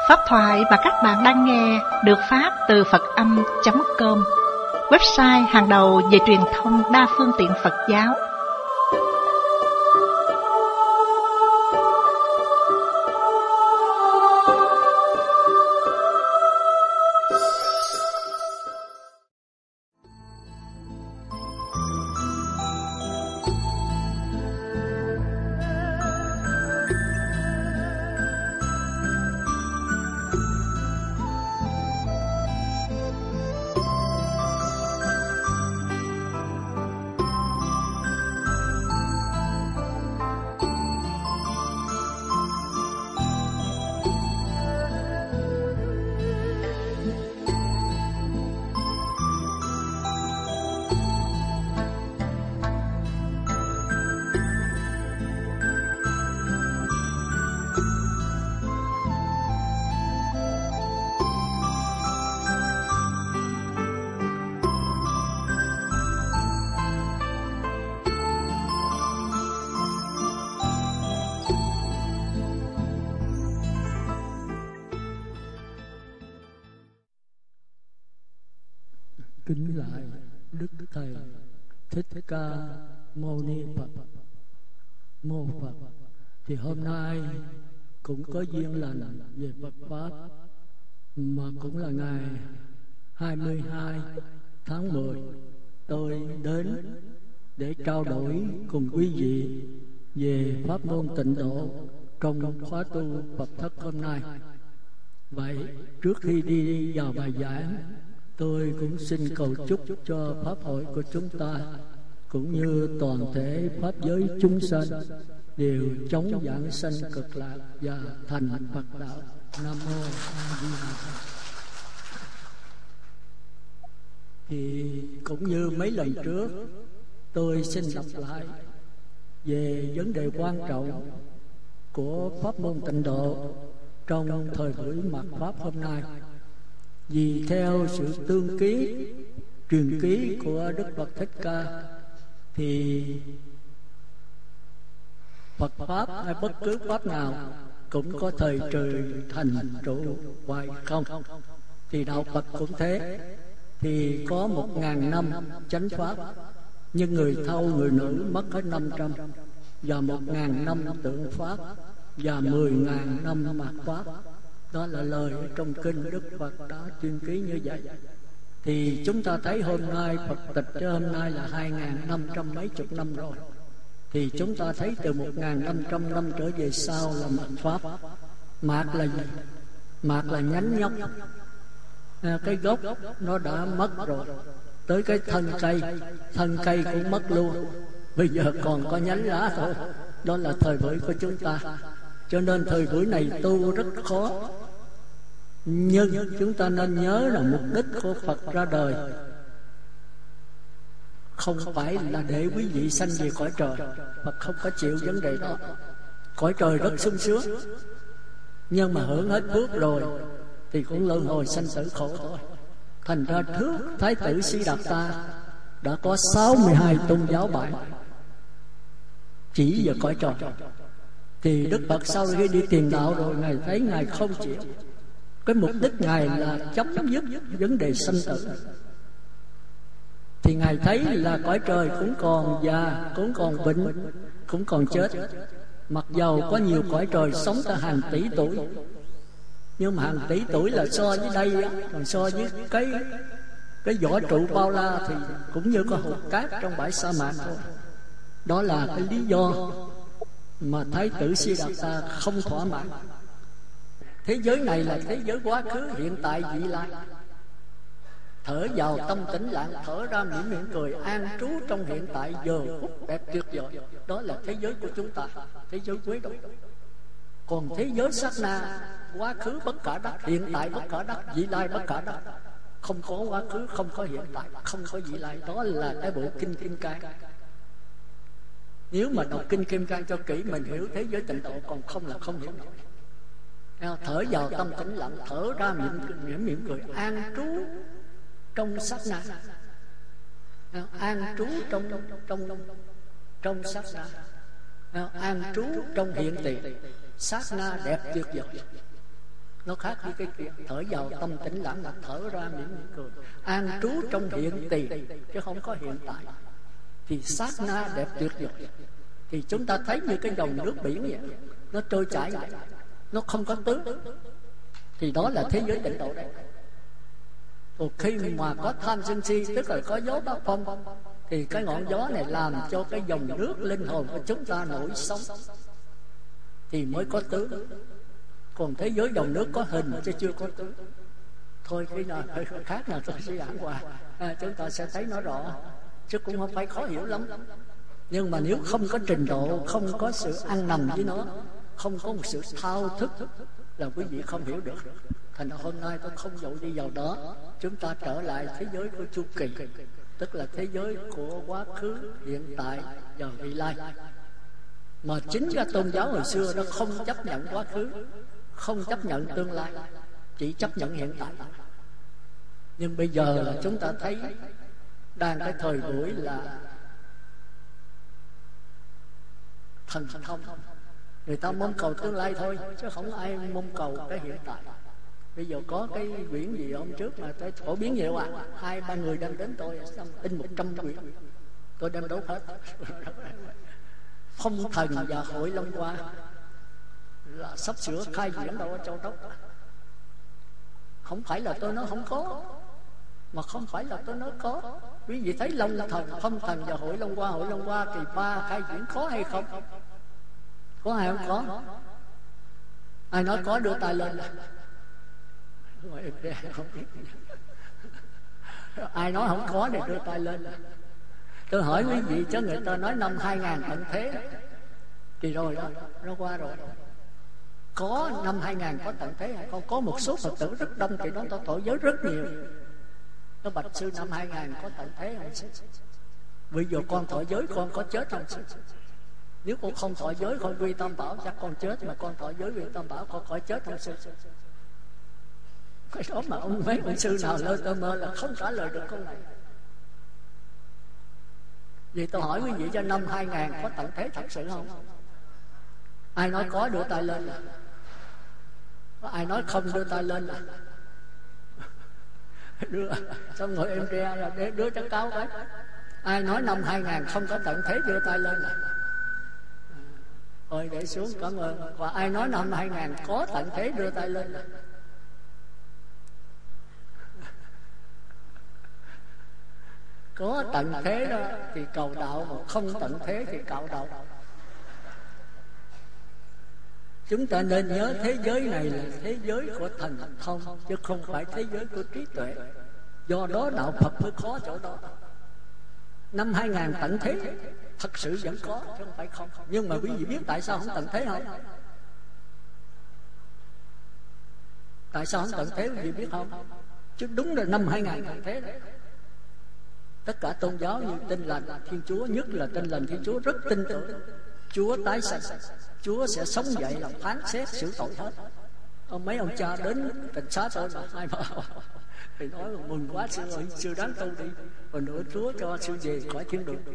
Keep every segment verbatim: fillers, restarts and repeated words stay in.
Pháp thoại mà các bạn đang nghe được phát từ Phật Âm chấm com, website hàng đầu về truyền thông đa phương tiện Phật giáo. Kính lại Đức Thầy Thích Ca Mâu Ni Phật. Mô Phật. Thì hôm nay cũng có duyên lành về Phật Pháp, mà cũng là ngày hai mươi hai tháng mười, tôi đến để trao đổi cùng quý vị về pháp môn tịnh độ trong khóa tu Phật thất hôm nay. Vậy trước khi đi vào bài giảng, tôi cũng xin cầu chúc cho pháp hội của chúng ta cũng như toàn thể pháp giới chúng sanh đều chống giảng sanh cực lạc và thành Phật đạo. Nam mô A Di Đà Phật. Thì cũng như mấy lần trước, tôi xin lặp lại về vấn đề quan trọng của pháp môn tịnh độ trong thời buổi mạt pháp hôm nay. Vì theo sự tương ký, truyền ký của Đức Phật Thích Ca, thì Phật Pháp hay bất cứ Pháp nào cũng có thời trời thành trụ hoài không. Thì Đạo Phật cũng thế. Thì có một ngàn năm chánh Pháp, nhưng người thâu người nữ mất hết năm trăm, và một ngàn năm tượng Pháp, và mười ngàn năm mạt Pháp. Đó là lời trong kinh Đức Phật đã tuyên ký như vậy. Thì chúng ta thấy hôm nay Phật tịch cho hôm nay là hai ngàn năm trăm mấy chục năm rồi. Thì chúng ta thấy từ một ngàn năm trăm năm trở về sau là mạt Pháp. Mạt là gì? Mạt là nhánh nhóc. À, cái gốc nó đã mất rồi, tới cái thân cây, thân cây cũng mất luôn. Bây giờ còn có nhánh lá thôi. Đó là thời buổi của chúng ta. Cho nên thời buổi này tu rất khó. Nhưng chúng ta nên nhớ là mục đích của Phật ra đời không phải là để quý vị sanh về cõi trời. Phật không có chịu vấn đề đó. Cõi trời rất sung sướng, nhưng mà hưởng hết phước rồi thì cũng luân hồi sanh tử khổ thôi. Thành ra trước Thái tử Siddhartha đã có sáu mươi hai tôn giáo bài chỉ về cõi trời. Thì Đức Phật sau khi đi tìm đạo rồi, Ngài thấy Ngài không chịu. Cái mục đích Ngài là chấm dứt vấn đề sanh tử. Thì Ngài thấy là cõi trời cũng còn già, cũng còn bệnh, cũng còn chết. Mặc dầu có nhiều cõi trời sống cả hàng tỷ tuổi, nhưng mà hàng tỷ tuổi là so với đây, còn so với cái cái võ trụ bao la thì cũng như có hột cát trong bãi sa mạc thôi. Đó là cái lý do mà Thái tử Siddhartha không thỏa mãn. Thế giới này là thế giới quá khứ, hiện tại, vị lai. Thở vào tâm tĩnh lặng, thở ra mỉm mỉm cười, an trú trong hiện tại, giờ phút đẹp tuyệt vời. Đó là thế giới của chúng ta, thế giới quế độ. Còn thế giới sát na, quá khứ bất khả đắc, hiện tại bất khả đắc, vị lai bất khả đắc. Không có quá khứ, không có hiện tại, không có vị lai. Đó là cái bộ kinh Kim Cang. Nếu mà đọc kinh Kim Cang cho kỹ, mình hiểu thế giới tịnh độ, còn không là không hiểu nổi. Thở vào tâm tĩnh lặng, thở ra mỉm mỉm, mỉm cười, an trú trong sát na. An trú trong trong trong sát na. An trú trong hiện tiền, sát na đẹp tuyệt vời. Nó khác với cái kia, thở vào tâm tĩnh lặng là thở ra mỉm cười, an trú trong hiện tiền chứ không có hiện tại, thì sát na đẹp tuyệt vời. Thì chúng ta thấy như cái dòng nước biển vậy, nó trôi chảy vậy, nó không có tướng, thì đó là thế giới tịnh độ đấy. Còn khi mà có tham sân si, tức là có gió bát phong, thì cái ngọn gió này làm cho cái dòng nước linh hồn của chúng ta nổi sóng, thì mới có tướng. Còn thế giới dòng nước có hình chứ chưa có tướng. Thôi khi nào khác nào tôi sẽ giảng qua, à, chúng ta sẽ thấy nó rõ, chứ cũng không phải khó hiểu lắm. Nhưng mà nếu không có trình độ, không có sự ăn nằm với nó, không có một sự thao thức, là quý vị không hiểu được. Thành ra hôm nay tôi không dụ đi vào đó. Chúng ta trở lại thế giới của chu kỳ, tức là thế giới của quá khứ, hiện tại và vị lai. Mà chính cái tôn giáo hồi xưa nó không chấp nhận quá khứ, không chấp nhận tương lai, chỉ chấp nhận hiện tại. Nhưng bây giờ là chúng ta thấy đang cái thời buổi là thần thông, người ta mong cầu tương lai thôi, chứ không ai mong cầu cái hiện tại. Bây giờ có cái quyển gì hôm trước mà tôi phổ biến nhiều à, hai ba người đang đến tôi in một trăm quyển, tôi đem đốt hết. Phong Thần và Hội Long Hoa là sắp sửa khai diễn đâu ở Châu Đốc. Không phải là tôi nói không có, mà không phải là tôi nói có. Quý vị thấy Long Thần, Phong Thần và Hội Long Hoa, Hội Long Hoa kỳ ba khai diễn có hay không? Có hay không có? Ai nói có đưa tay lên. Ai nói không có thì đưa tay lên. Tôi hỏi quý vị, cho người ta nói năm hai ngàn tận thế thì rồi đó, nó qua rồi. Có năm hai ngàn có tận thế hay không? Có một số Phật tử rất đông thì nó ta thọ giới rất nhiều. Nó bạch sư năm hai ngàn có tận thế hay sao? Bây giờ con thọ giới con có chết không? Nếu con không thọ giới con quy tam bảo chắc con chết, mà con thọ giới quy tam bảo con khỏi chết không sư? Cái đó mà ông mấy ông sư nào lơ tơ mơ là không trả lời được câu này. Vì tôi hỏi quý vị, cho năm hai ngàn có tận thế thật sự không? Ai nói có đưa tay lên là, ai nói không đưa tay lên là đưa. Xong rồi em ra là để đưa cho cao đấy. Ai nói năm hai ngàn không có tận thế đưa tay lên là. Rồi để xuống, cảm ơn. Và ai nói năm hai ngàn có tận thế đưa tay lên là. Có tận thế đó thì cầu đạo, mà không tận thế thì cạo đạo. Chúng ta nên nhớ thế giới này là thế giới của thần thông, chứ không phải thế giới của trí tuệ. Do đó đạo Phật mới khó chỗ đó. Năm hai ngàn tận thế thật sự vẫn có, chứ không phải không. Nhưng mà quý vị biết tại sao không tận thế không? Tại sao không tận thế quý vị biết không? Chứ đúng là năm hai ngàn tận thế đấy. Tất cả tôn giáo như Tin Lành Thiên Chúa, nhất là Tin Lành Thiên Chúa rất tin tưởng Chúa tái sanh, Chúa sẽ sống dậy làm phán xét xử tội hết. Ông mấy ông cha đến tỉnh xá tôi mà hai bà thì nói là mừng quá sư ơi, sư đáng tu đi, và nữa Chúa cho sư về khỏi thiên đường.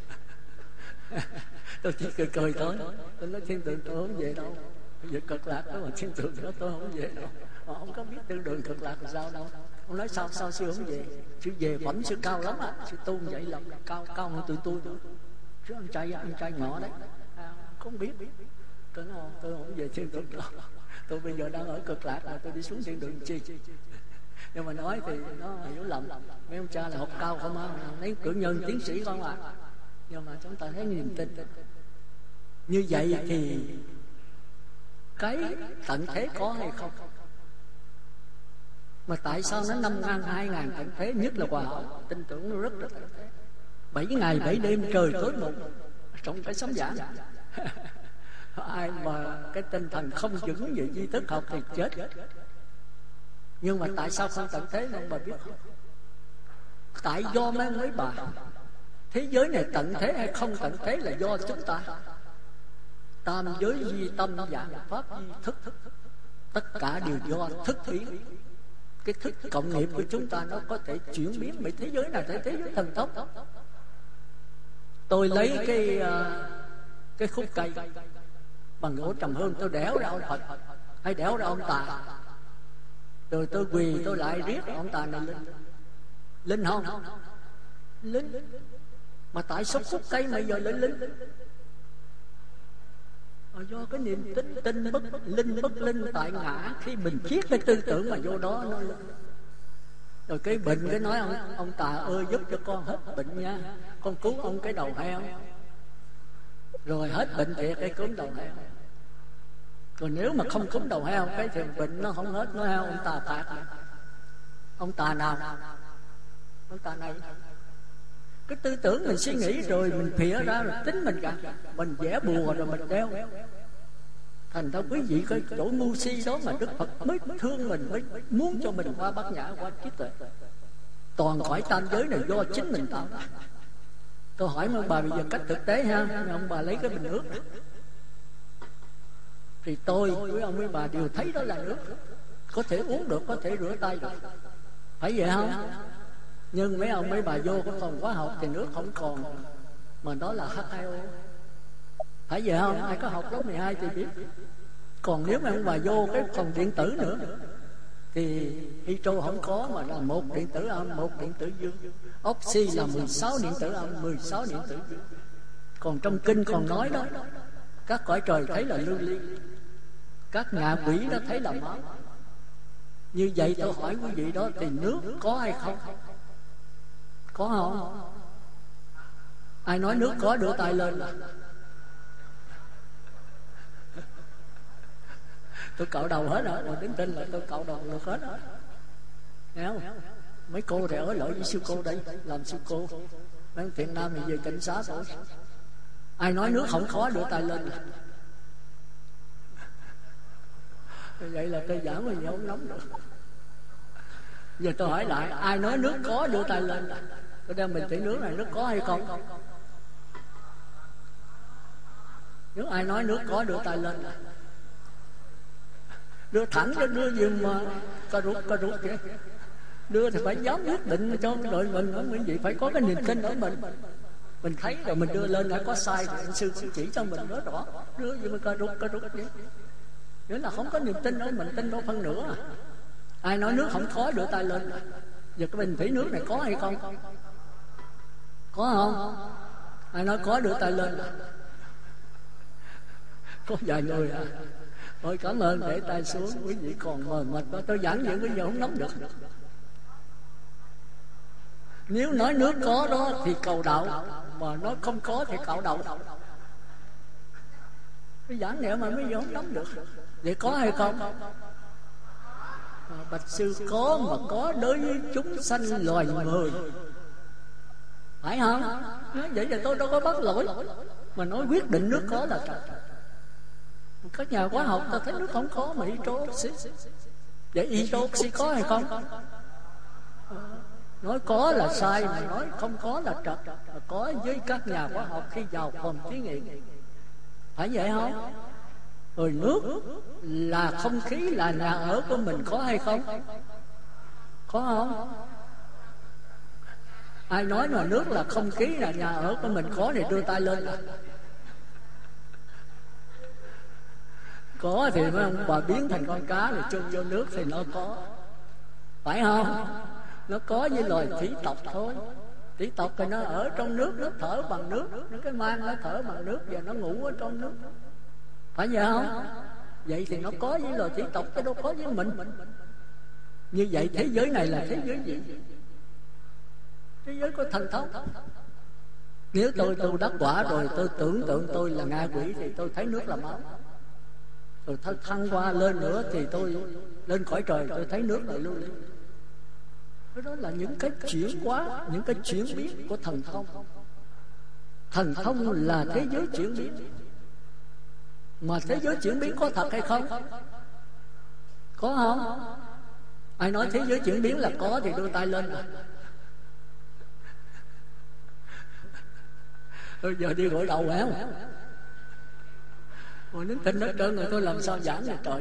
Tôi chỉ cười cười thôi, tôi nói thiên đường tôi không về đâu, giờ cực lạc đó mà thiên đường đó tôi không về đâu, mà không có biết thiên đường cực lạc là sao đâu. Ông nói sao sao sư không về? Sư về phẩm sư cao lắm á, sư tu vậy là cao cao hơn tụi tôi nữa. Chứ anh trai anh trai nhỏ đấy, à, không biết. Tôi nói tôi không về thiên đường đâu, tôi bây giờ đang ở cực lạc là tôi đi xuống thiên đường chi. Nhưng mà nói thì nó hiểu lầm, mấy ông cha là học cao không á, lấy cử nhân tiến sĩ không à. Nhưng mà chúng ta thấy niềm tin như vậy thì cái tận thế có hay không? Mà tại sao nó năm ngàn hai ngàn tận thế, nhất là Hòa Hảo tin tưởng nó rất là tận thế. Bảy ngày bảy đêm trời tối mùng trong cái sấm giảng. Ai mà cái tinh thần không vững về tri thức học thì chết. Nhưng mà tại sao không tận thế không bà biết không? Tại do mấy mấy bà. Thế giới này tận thế hay không tận thế là do chúng ta. Tam giới duy tâm dạng pháp duy thức, tất cả đều do thức biến. Cái thức cộng nghiệp của chúng ta nó có thể chuyển biến. Bởi thế giới này thế giới thần tốc. Tôi lấy cái cái khúc cây bằng gỗ trầm hương, tôi đẽo ra ông Phật hay đẽo ra ông Tà, Rồi tôi quỳ tôi lại riết ông ta này linh. Linh không? Linh. Mà tại số khúc cây mà giờ lại linh? Mà do cái niềm tin tin bất linh bất linh tại ngã, khi mình chiết cái tư tưởng mà vô đó nó linh. Rồi cái bệnh cái nói ông ông Tà ơi giúp cho con hết bệnh nha, con cứu ông cái đầu heo. Rồi hết bệnh thiệt cái cúm đầu heo. Rồi nếu mà không cúm đầu heo cái thì bệnh nó không hết, nó heo ông Tà phạt. Ông Tà nào? Ông Tà này. Cái tư tưởng mình suy nghĩ rồi mình phịa ra rồi tính mình cả, mình vẽ bùa rồi mình đeo. Thành ra quý vị cái chỗ ngu si đó mà Đức Phật mới thương mình, mới muốn cho mình qua bát nhã, qua trí tuệ. Toàn khỏi tam giới này do chính mình tạo ra. Tôi hỏi ông bà bây giờ cách thực tế ha, ông bà lấy cái bình nước thì tôi với ông với bà đều thấy đó là nước, có thể uống được, có thể rửa tay được, phải vậy không? Nhưng mấy ông mấy bà vô cái phòng hóa học thì nước không còn, mà đó là H hai O, phải vậy không? Ai có học lớp mười hai thì biết. Còn nếu mà ông bà vô cái phòng điện tử nữa thì hydro không có, mà là một điện tử âm, một điện tử dương. Oxy là mười sáu điện tử âm, mười sáu điện tử dương. Còn trong kinh còn nói đó, các cõi trời thấy là lưu ly, các ngạ quỷ đó thấy là máu. Như vậy tôi hỏi quý vị đó, thì nước có hay không? Có không? Ai nói nước có đưa tay lên. Tôi cạo đầu hết rồi, rồi đến tin là tôi cạo đầu được hết rồi. Nghe không? Mấy cô thì ở lỗi với sư cô đây, làm sư cô. Mấy Việt Nam thì về cảnh sát rồi. Ai nói nước không khó đưa tay lên. Vậy là tôi giảng mà không nóng được. Giờ tôi hỏi lại, ai nói nước có đưa tay lên. Tôi đem mình thấy nước này nước có hay không? Nếu ai nói nước có đưa tay lên. Đưa thẳng cho đưa gì mà cà rút cà rút kìa. Đưa thì phải dám quyết định cho cái đội mình, quý vị phải có cái niềm tin ở mình. Mình thấy rồi mình đưa lên, đã có sai thì anh sư cũng chỉ cho mình nói rõ. Đưa gì mà cà rút cà rút vậy. Nếu là không có niềm tin đâu, mình tin đâu phân nữa. Ai nói nước không khó đưa tay lên. Giờ cái bình thủy nước này có hay không? Có không? Ai nói có đưa tay lên. Có vài người à. Thôi cảm ơn, để tay xuống. Quý vị còn mờ mịt đó, tôi giảng vậy quý vị không nắm được. Nếu nói nước có đó thì cầu đạo, mà nói không có thì cạo đầu. Cái giảng này mà mấy vị không nắm được. Vậy có hay không? À, bạch sư có, mà có đối với chúng sanh loài người, phải không? Nói vậy thì tôi đâu có bắt lỗi, mà nói quyết định nước có là thật. Các nhà hóa học ta thấy nước không có mà hydroxy. Vậy hydroxy có hay không? Nói có là sai, mà nói không có là trật. Mà có với các nhà hóa học khi vào phòng thí nghiệm, phải vậy không? Rồi nước là không khí, là nhà ở của mình, có hay không? Có không? Ai nói mà nước là không khí, là nhà ở của mình, có thì đưa tay lên. Có thì mấy ông bà biến thành con cá rồi chung vô nước thì nó có, phải không? Nó có với loài thủy tộc thôi. Thủy tộc thì nó ở trong nước, nó thở bằng nước. Nó cái mang nó thở bằng nước và nó ngủ ở trong nước, phải vậy không? Vậy thì nó có với loài thủy tộc, chứ đâu có với mình. Như vậy thế giới này là thế giới gì? Thế giới có thần thông. Nếu tôi tôi đắc quả rồi, tôi tưởng tượng tôi là ngạ quỷ thì tôi thấy nước là máu. Rồi tôi thăng qua lên nữa thì tôi lên cõi trời, tôi thấy nước là lưu ly. Đó là những cái chuyển hóa, những cái chuyển biến của thần thông. Thần thông là thế giới chuyển biến. Mà thế giới chuyển biến có thật hay không? Có không? Ai nói thế giới chuyển biến là có thì đưa tay lên. Bây giờ đi gội đầu héo. Rồi nín tin hết trơn rồi, tôi làm sao giảng vậy trời.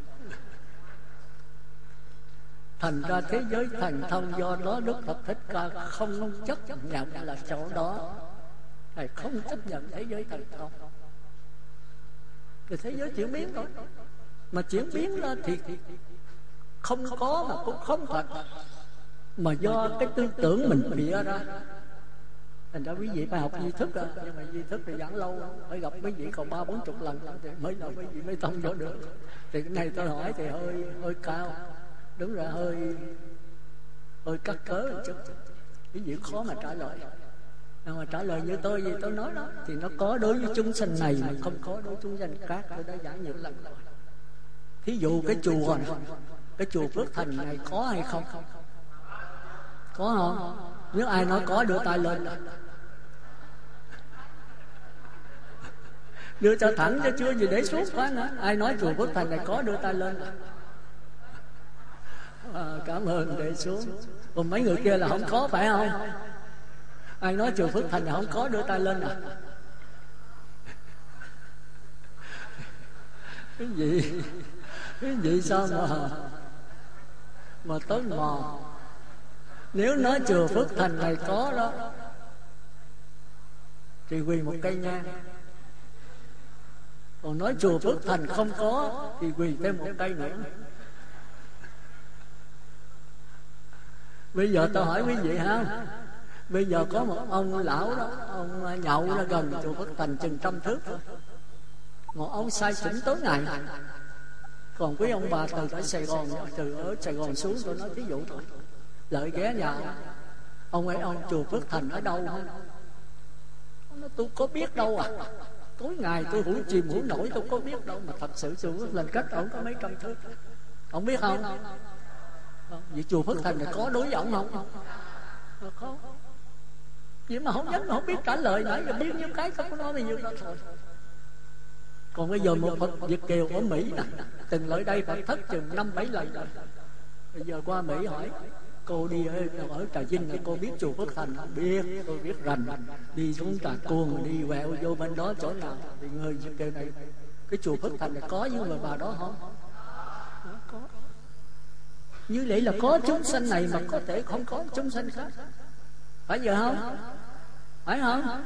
Thành ra thế giới thần thông, do đó Đức Phật Thích Ca không chấp nhận là chỗ đó, Thầy không chấp nhận thế giới thần thông. Thì thế giới chuyển biến thôi. Mà chuyển biến ra thì không có mà cũng không thật, mà do cái tư tưởng mình bịa ra. Thành ra quý vị phải học duy thức à. Nhưng mà duy thức thì giảng lâu, phải gặp quý vị còn ba bốn chục lần thì mới là quý vị mới thông vô được. Thì cái này tôi hỏi thì hơi hơi cao, đúng là hơi hơi cắt cớ một chút, quý vị khó mà trả lời. Nhưng mà trả lời như tôi gì tôi nói đó, thì nó có đối với chúng sanh này mà không có đối với chúng sanh khác. Tôi đã giảng nhiều lần rồi. Thí dụ cái chùa này, cái chùa Phước Thành này có hay không? Có không? Nếu ai nói có đưa tay lên. Đưa cho thẳng cho chưa gì để xuống quá nữa. Ai nói chùa Phước Thành này có đưa tay lên. À, cảm ơn, để xuống. Còn mấy người kia là không có phải không? Ai nói chùa Phước Thành này không có đưa tay lên à? Cái gì? Cái gì sao mà mà tới mò? Nếu nói chùa Phước Thành này có đó thì quỳ một cây nhang. Còn nói chùa Phước Thành không có thì quỳ thêm một cây nữa. Bây giờ tôi hỏi quý vị ha, bây giờ có một ông lão đó, ông nhậu ra gần chùa Phước Thành chừng trăm thước thôi. Một ông say xỉn tối ngày. Còn quý ông bà từ ở Sài Gòn, từ ở Sài Gòn xuống, tôi nói thí dụ thôi, lợi ghé nhà ông ấy, ông chùa Phước Thành ở đâu không? Ông nói tôi có biết đâu à, tối ngày tôi hủ chìm hủ nổi tôi có biết đâu. Mà thật sự chùa Phước Thành cách ông có mấy trăm thước, ông biết không? Vậy chùa Phước Thành này có đối với ông không? Không. Vậy mà không dám, không biết trả lời. Nãy giờ biết nhiêu cái không có nói bao nhiêu đó thôi. Còn bây giờ một Phật Việt kiều ở Mỹ nè, từng lại đây Phật thất chừng năm bảy lần rồi. Bây giờ qua Mỹ hỏi cô đi ở, ở Trà Vinh này cô biết chùa Phước Thành không? Biết, tôi biết rành. Đi xuống Trà Cuông đi quẹo vô bên đó chỗ nào thì người Việt kiều này cái chùa Phước Thành này có với người bà đó không? Có. Như vậy là có chúng sanh này mà có thể không có chúng sanh khác. Phải vậy không? Phải không?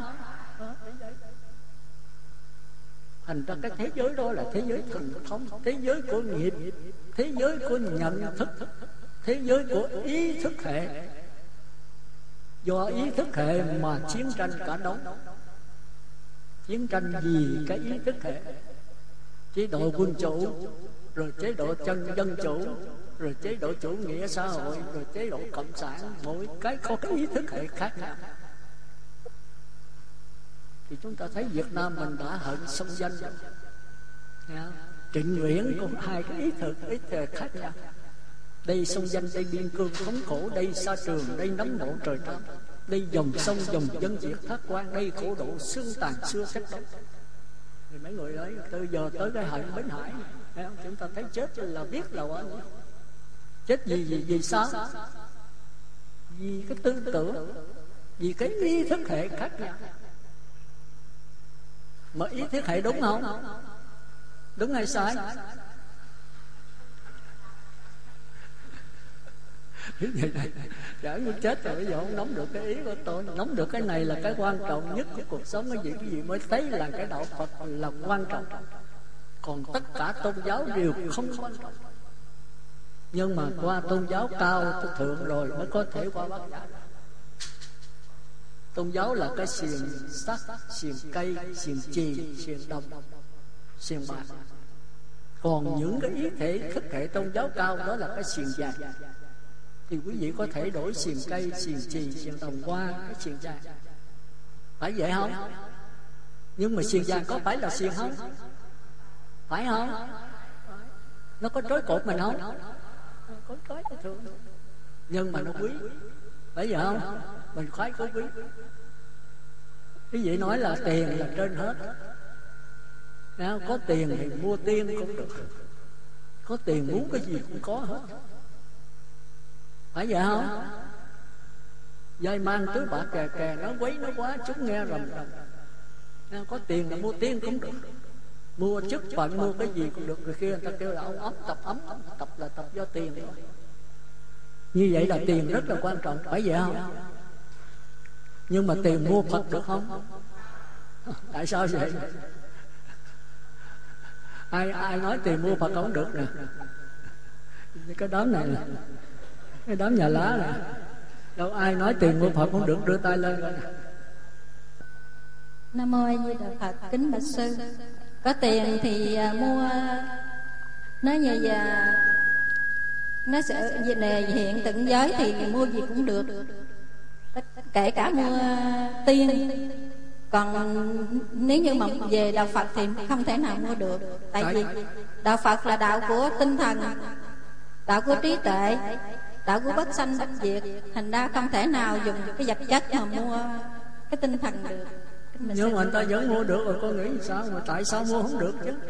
Thành ra cái thế giới đó là thế giới thần thông, thế giới của nghiệp, thế giới của nhận thức, thế giới của ý thức hệ. Do ý thức hệ mà chiến tranh cả đống. Chiến tranh vì cái ý thức hệ. Chế độ quân chủ, rồi chế độ chân dân chủ, rồi chế độ chủ nghĩa xã hội, rồi chế độ cộng sản. Mỗi cái có cái ý thức hệ khác nhau. Thì chúng ta thấy Việt Nam mình đã hận sông danh. Trịnh Nguyễn có hai cái ý thức ý thức khác nhau. Đây sông danh, đây biên cương thống khổ, đây xa trường, đây nắm nộ trời trăng. Đây dòng sông dòng dân diệt thác quan, đây khổ độ xương tàn xưa cách đó. Thì mấy người ấy từ giờ tới cái hận Bến Hải này, chúng ta thấy chết là biết là quá. Chết vì vì vì sao? Vì cái tư tưởng, vì cái ý thức hệ khác nhau. Mà ý thức hệ đúng không? Đúng hay sai? Chả như chết rồi bây giờ không nắm được cái ý của tôi. Nắm được cái này là cái quan trọng nhất của cuộc sống. Cái gì cái gì mới thấy là cái đạo Phật là quan trọng. Còn tất cả tôn giáo đều không quan trọng. Nhưng mà qua tôn giáo cao thượng rồi mới có thể qua bát nhã. Tôn giáo là cái xiềng sắt, xiềng cây, xiềng chì, xiềng đồng, xiềng bạc. Còn những cái ý thể thức hệ tôn giáo cao đó là cái xiềng dài. Thì quý vị có thể đổi xiềng cây, xiềng chì, xiềng đồng qua cái xiềng dài. Phải vậy không? Nhưng mà xiềng dài có phải là xiềng không? Phải không? Nó có trói cột mình không? Có trói thường. Nhưng mà nó quý. Phải vậy không? Mình khoái có quý. Quý vị nói là tiền là trên hết. Có tiền thì mua tiên cũng được. Có tiền muốn cái gì cũng có hết. Phải vậy không? Dây mang tứ bạc kè kè nó quấy nó quá chúng nghe rầm rầm. Có tiền là mua tiên cũng được. Mua chức phận mua cái gì cũng được. Người kia người ta kêu là ông ấm tập ấm. Tập là tập do tiền thôi. Như vậy là tiền rất là quan trọng. Phải vậy không? Nhưng mà tiền mua Phật được không? Tại sao vậy? Ai ai nói tiền mua Phật không được nè? Cái đám này là cái đám nhà lá này, đâu ai nói tiền mua Phật không được, đưa tay lên coi. Nam mô A Di Đà Phật. Kính bạch sư, có tiền thì à, mua, nói như giờ nó sẽ về hiện tượng giới thì mua gì cũng được, kể cả mua tiên. Còn nếu như mà về đạo Phật thì không thể nào mua được. Tại vì đạo Phật là đạo của tinh thần, đạo của trí tuệ, đạo của bất sanh bất diệt. Thành ra không thể nào dùng cái vật chất mà mua cái tinh thần được. Nhưng mà người ta vẫn mua được, rồi con nghĩ sao mà tại sao mua không được chứ?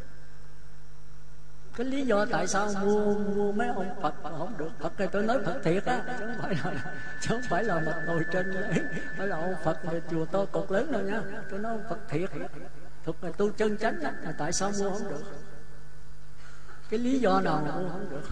Cái lý do tại sao mua mua mấy ông Phật mà không được? Phật này tôi nói Phật thiệt á, chứ không phải là chứ không phải là mặt ngồi trên ấy, phải là ông Phật mà chùa to cột lớn đâu nha. Tôi nói ông Phật thiệt, Phật này tu chân chánh á, mà tại sao mua không được? Cái lý do nào mà mua không được?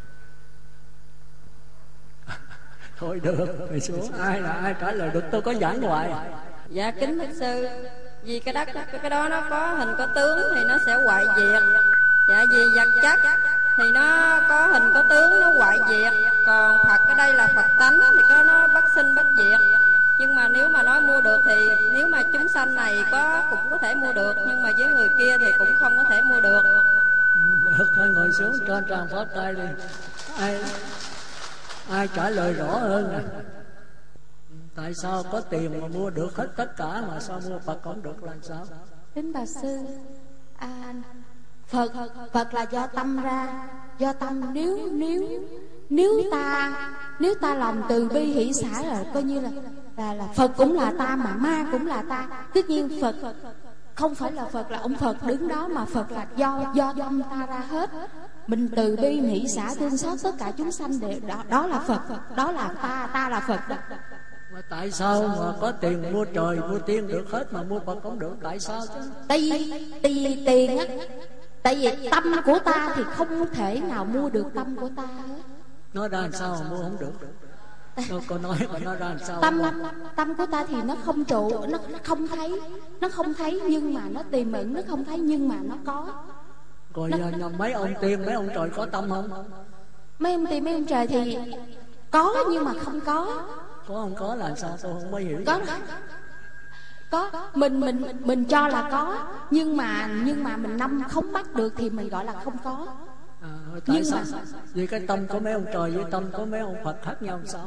Thôi được, rồi xuống ai là ai trả lời được, tôi có giảng hoài. Dạ kính bạch sư, vì cái đất cái đó nó có hình có tướng thì nó sẽ hoại diệt. Dạ vì vật chất thì nó có hình có tướng, nó hoại diệt. Còn Phật ở đây là Phật tánh thì có nó bất sinh bất diệt. Nhưng mà nếu mà nói mua được thì nếu mà chúng sanh này có cũng có thể mua được, nhưng mà với người kia thì cũng không có thể mua được. Được, thôi ngồi xuống cho tràng phát tay đi. Ai ai trả lời rõ hơn nè. Tại sao có tiền mà mua được hết tất cả, mà sao mua Phật không được là sao? Kính bà sư, à, Phật Phật là do tâm ra, do tâm. Nếu nếu nếu ta nếu ta lòng từ bi hỷ xả là coi như là là là Phật cũng là ta, mà ma cũng là ta. Tất nhiên Phật không phải là Phật là ông Phật đứng đó, mà Phật là do do tâm ta ra hết. Mình từ bi hỷ xả thương xót tất cả chúng sanh đều đó, đó là Phật, đó là ta, ta là Phật đó. Mà tại sao mà có tiền mua trời mua tiên được hết mà mua Phật không được? Tại sao chứ? Tại vì, tại vì tiền á, tại vì tâm của ta thì không thể nào mua được tâm của ta hết. Nói ra làm sao mà mua không được? Đâu có nói mà nói ra làm sao? Tâm tâm của ta thì nó không trụ, nó, nó không thấy, nó không thấy nhưng mà nó tiềm ẩn, nó không thấy nhưng mà nó có. Rồi nó, giờ mấy ông tiên mấy ông trời có tâm không? Mấy ông tiên mấy ông trời thì có nhưng mà không có. Có không có là sao? Tôi không mới hiểu. Có có mình mình mình cho là có, nhưng mà nhưng mà mình năm không bắt được thì mình gọi là không có. À, tại nhưng sao? Mà... Vì cái tâm của mấy ông trời với tâm của mấy ông Phật khác nhau sao?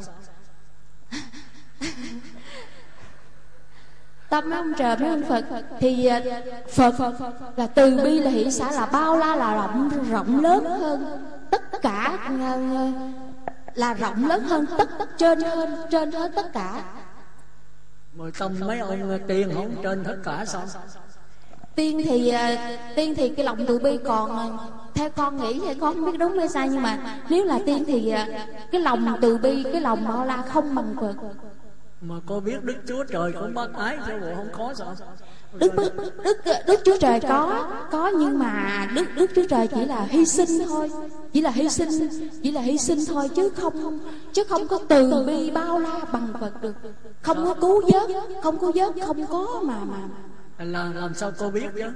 Tâm mấy ông trời mấy ông Phật thì Phật, Phật là từ bi là hỷ xả, là bao la, là rộng rộng lớn hơn tất cả, là rộng lớn hơn tất trên hơn trên hết tất cả. Rồi tâm mấy ông tiên không trên tất cả sao? Tiên thì tiên thì cái lòng từ bi còn, theo con nghĩ thì con không biết đúng hay sai, nhưng mà nếu là tiên thì cái lòng từ bi, cái lòng bao la không bằng Phật. Mà cô biết Đức Chúa Trời cũng bác ái chứ bộ không có sao? Đức Đức Đức, Đức Chúa Trời có có nhưng mà Đức Đức Chúa Trời chỉ là hy sinh thôi, chỉ là hy sinh, chỉ là hy sinh thôi chứ không chứ không có từ bi bao la bằng Phật được. Không có cứu vớt, không cứu vớt, không có mà mà là làm sao cô biết chứ?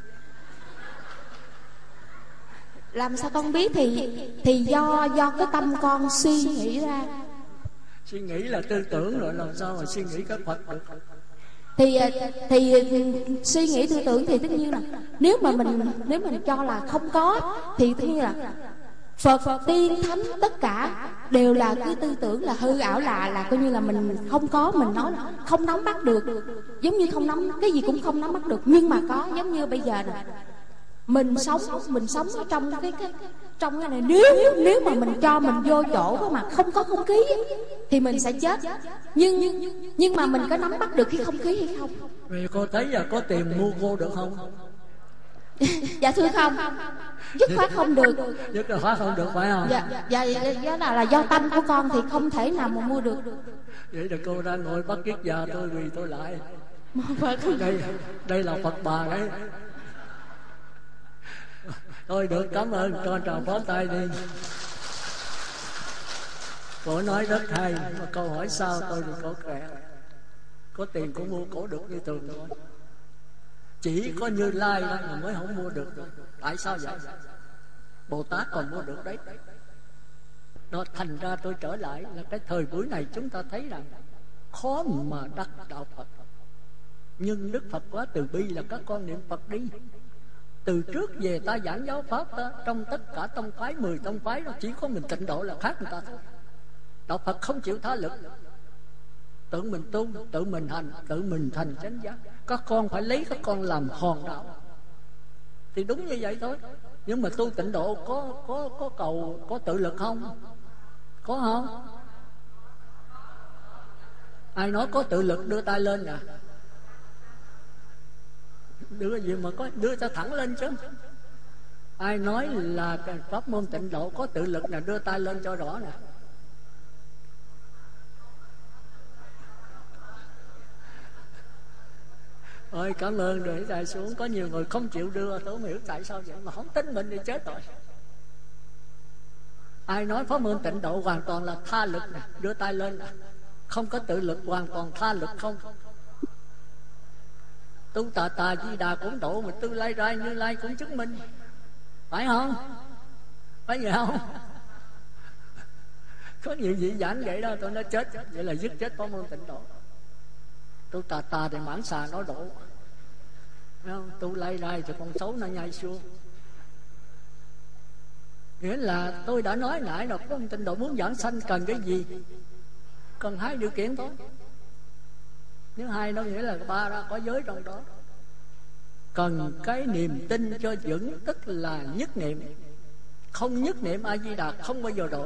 Làm sao con biết thì thì do do cái tâm con suy nghĩ ra. Suy nghĩ là tư tưởng rồi, làm sao mà suy nghĩ cái Phật được? Thì thì suy nghĩ tư tưởng thì tất nhiên là nếu mà mình nếu mình cho là không có thì tất nhiên là Phật, Phật tiên thánh tất cả đều là cái tư tưởng là hư ảo, là là coi như là mình không có, mình nói là không nắm bắt được, giống như không nắm cái gì cũng không nắm bắt được, nhưng mà có. Giống như bây giờ nè, mình sống mình sống ở trong cái cái trong cái này, nếu nếu mà mình cho mình vô chỗ đó mà không có không khí thì mình sẽ chết. Nhưng nhưng mà mình có nắm bắt được cái không khí hay không? Vì cô thấy là có tiền mua cô được không? Dạ thưa không, dứt khoát không được. Dứt khoát không được phải không? Dạ dạ đó là, là do tâm của con thì không thể nào mà mua được. Vậy là cô đang ngồi bắt kiết già tôi vì tôi lại. Đây đây là Phật bà đấy. Thôi được, cảm ơn, cho trào phó tay đi. Cổ nói rất hay, mà câu hỏi sao tôi thì có kệ. Có tiền cũng mua cổ được như thường thôi. Chỉ có Như Lai là mới không mua được. Tại sao vậy? Bồ Tát còn mua được đấy. Đó, thành ra tôi trở lại là cái thời buổi này chúng ta thấy rằng khó mà đắc đạo Phật. Nhưng Đức Phật quá từ bi là các con niệm Phật đi. Từ trước về ta giảng giáo pháp đó, trong tất cả tông phái, mười tông phái đó, chỉ có mình Tịnh Độ là khác người ta thôi. Đạo Phật không chịu tha lực, tự mình tu, tự mình hành, tự mình thành chánh giác. Các con phải lấy các con làm hòn đạo thì đúng như vậy thôi. Nhưng mà tu Tịnh Độ có có có cầu, có tự lực không? Có không? Ai nói có tự lực đưa tay lên nè. Đưa gì mà có, đưa ta thẳng lên chứ. Ai nói là pháp môn Tịnh Độ có tự lực nè, đưa tay lên cho rõ nè. Ôi cảm ơn, rồi tay xuống. Có nhiều người không chịu đưa, tôi không hiểu tại sao vậy, mà không tính mình thì chết rồi. Ai nói pháp môn Tịnh Độ hoàn toàn là tha lực nè, đưa tay lên nè. Không có tự lực, hoàn toàn tha lực không. Tu Tà Tà Di Đà cũng độ, mà Tu Lai Rai Như Lai cũng chứng minh. Phải không? Phải vậy không? Có nhiều vị giảng vậy đó, tôi nói chết. Vậy là dứt chết pháp môn Tịnh Độ. Tu Tà Tà thì mãn xà nó độ, không? Tu Lai Rai thì con xấu nó nhai xuông. Nghĩa là tôi đã nói nãy rồi, pháp môn Tịnh Độ muốn giảng sanh cần cái gì? Cần hai điều kiện thôi. Nếu hai nó nghĩa là ba ra có giới trong đó. Cần cái niềm tin cho vững, tức là nhất niệm. Không nhất niệm A Di Đà không bao giờ độ.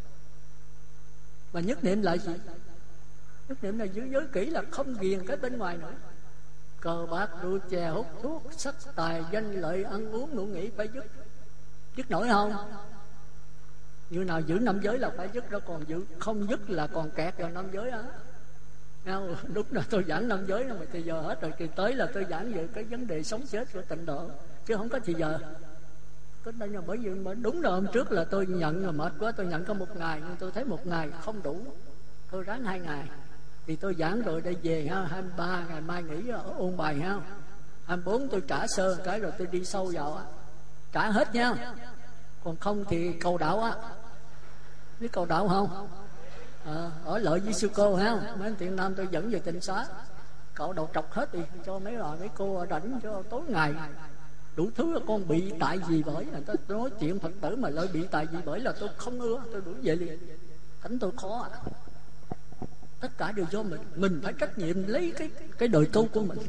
Mà nhất niệm là gì? Nhất niệm là giữ giới kỹ, là không ghiền cái bên ngoài nữa. Cờ bạc, rượu chè, hút thuốc, sắc tài, danh lợi, ăn uống, ngủ nghỉ phải dứt. Dứt nổi không? Như nào giữ năm giới là phải dứt đó, còn giữ không dứt là còn kẹt vào năm giới á. Lúc nào tôi giảng năm giới mà thì giờ hết rồi, kỳ tới là tôi giảng về cái vấn đề sống chết của Tịnh Độ, chứ không có thì giờ. Cái đây là bởi vì mà đúng rồi, hôm trước là tôi nhận là mệt quá, tôi nhận có một ngày, nhưng tôi thấy một ngày không đủ, tôi ráng hai ngày. Thì tôi giảng rồi đây về ha, hai mươi ba ngày mai nghỉ ở ôn bài ha, hai mươi bốn tôi trả sơ cái rồi tôi đi sâu vào á, trả hết nha. Còn không thì cầu đạo á, biết cầu đạo không? À, ở Lợi với sư cô ha, mấy anh Thiện Nam tôi dẫn về Tịnh Xá, cậu đầu trọc hết đi cho mấy bà mấy cô rảnh cho tối ngày đủ thứ. Con bị tại gì bởi là tôi nói chuyện Phật tử mà lợi bị tại gì bởi là tôi không ưa, tôi đuổi về liền. Thánh tôi khó à. Tất cả đều do mình, mình phải trách nhiệm lấy cái cái đời tu của mình.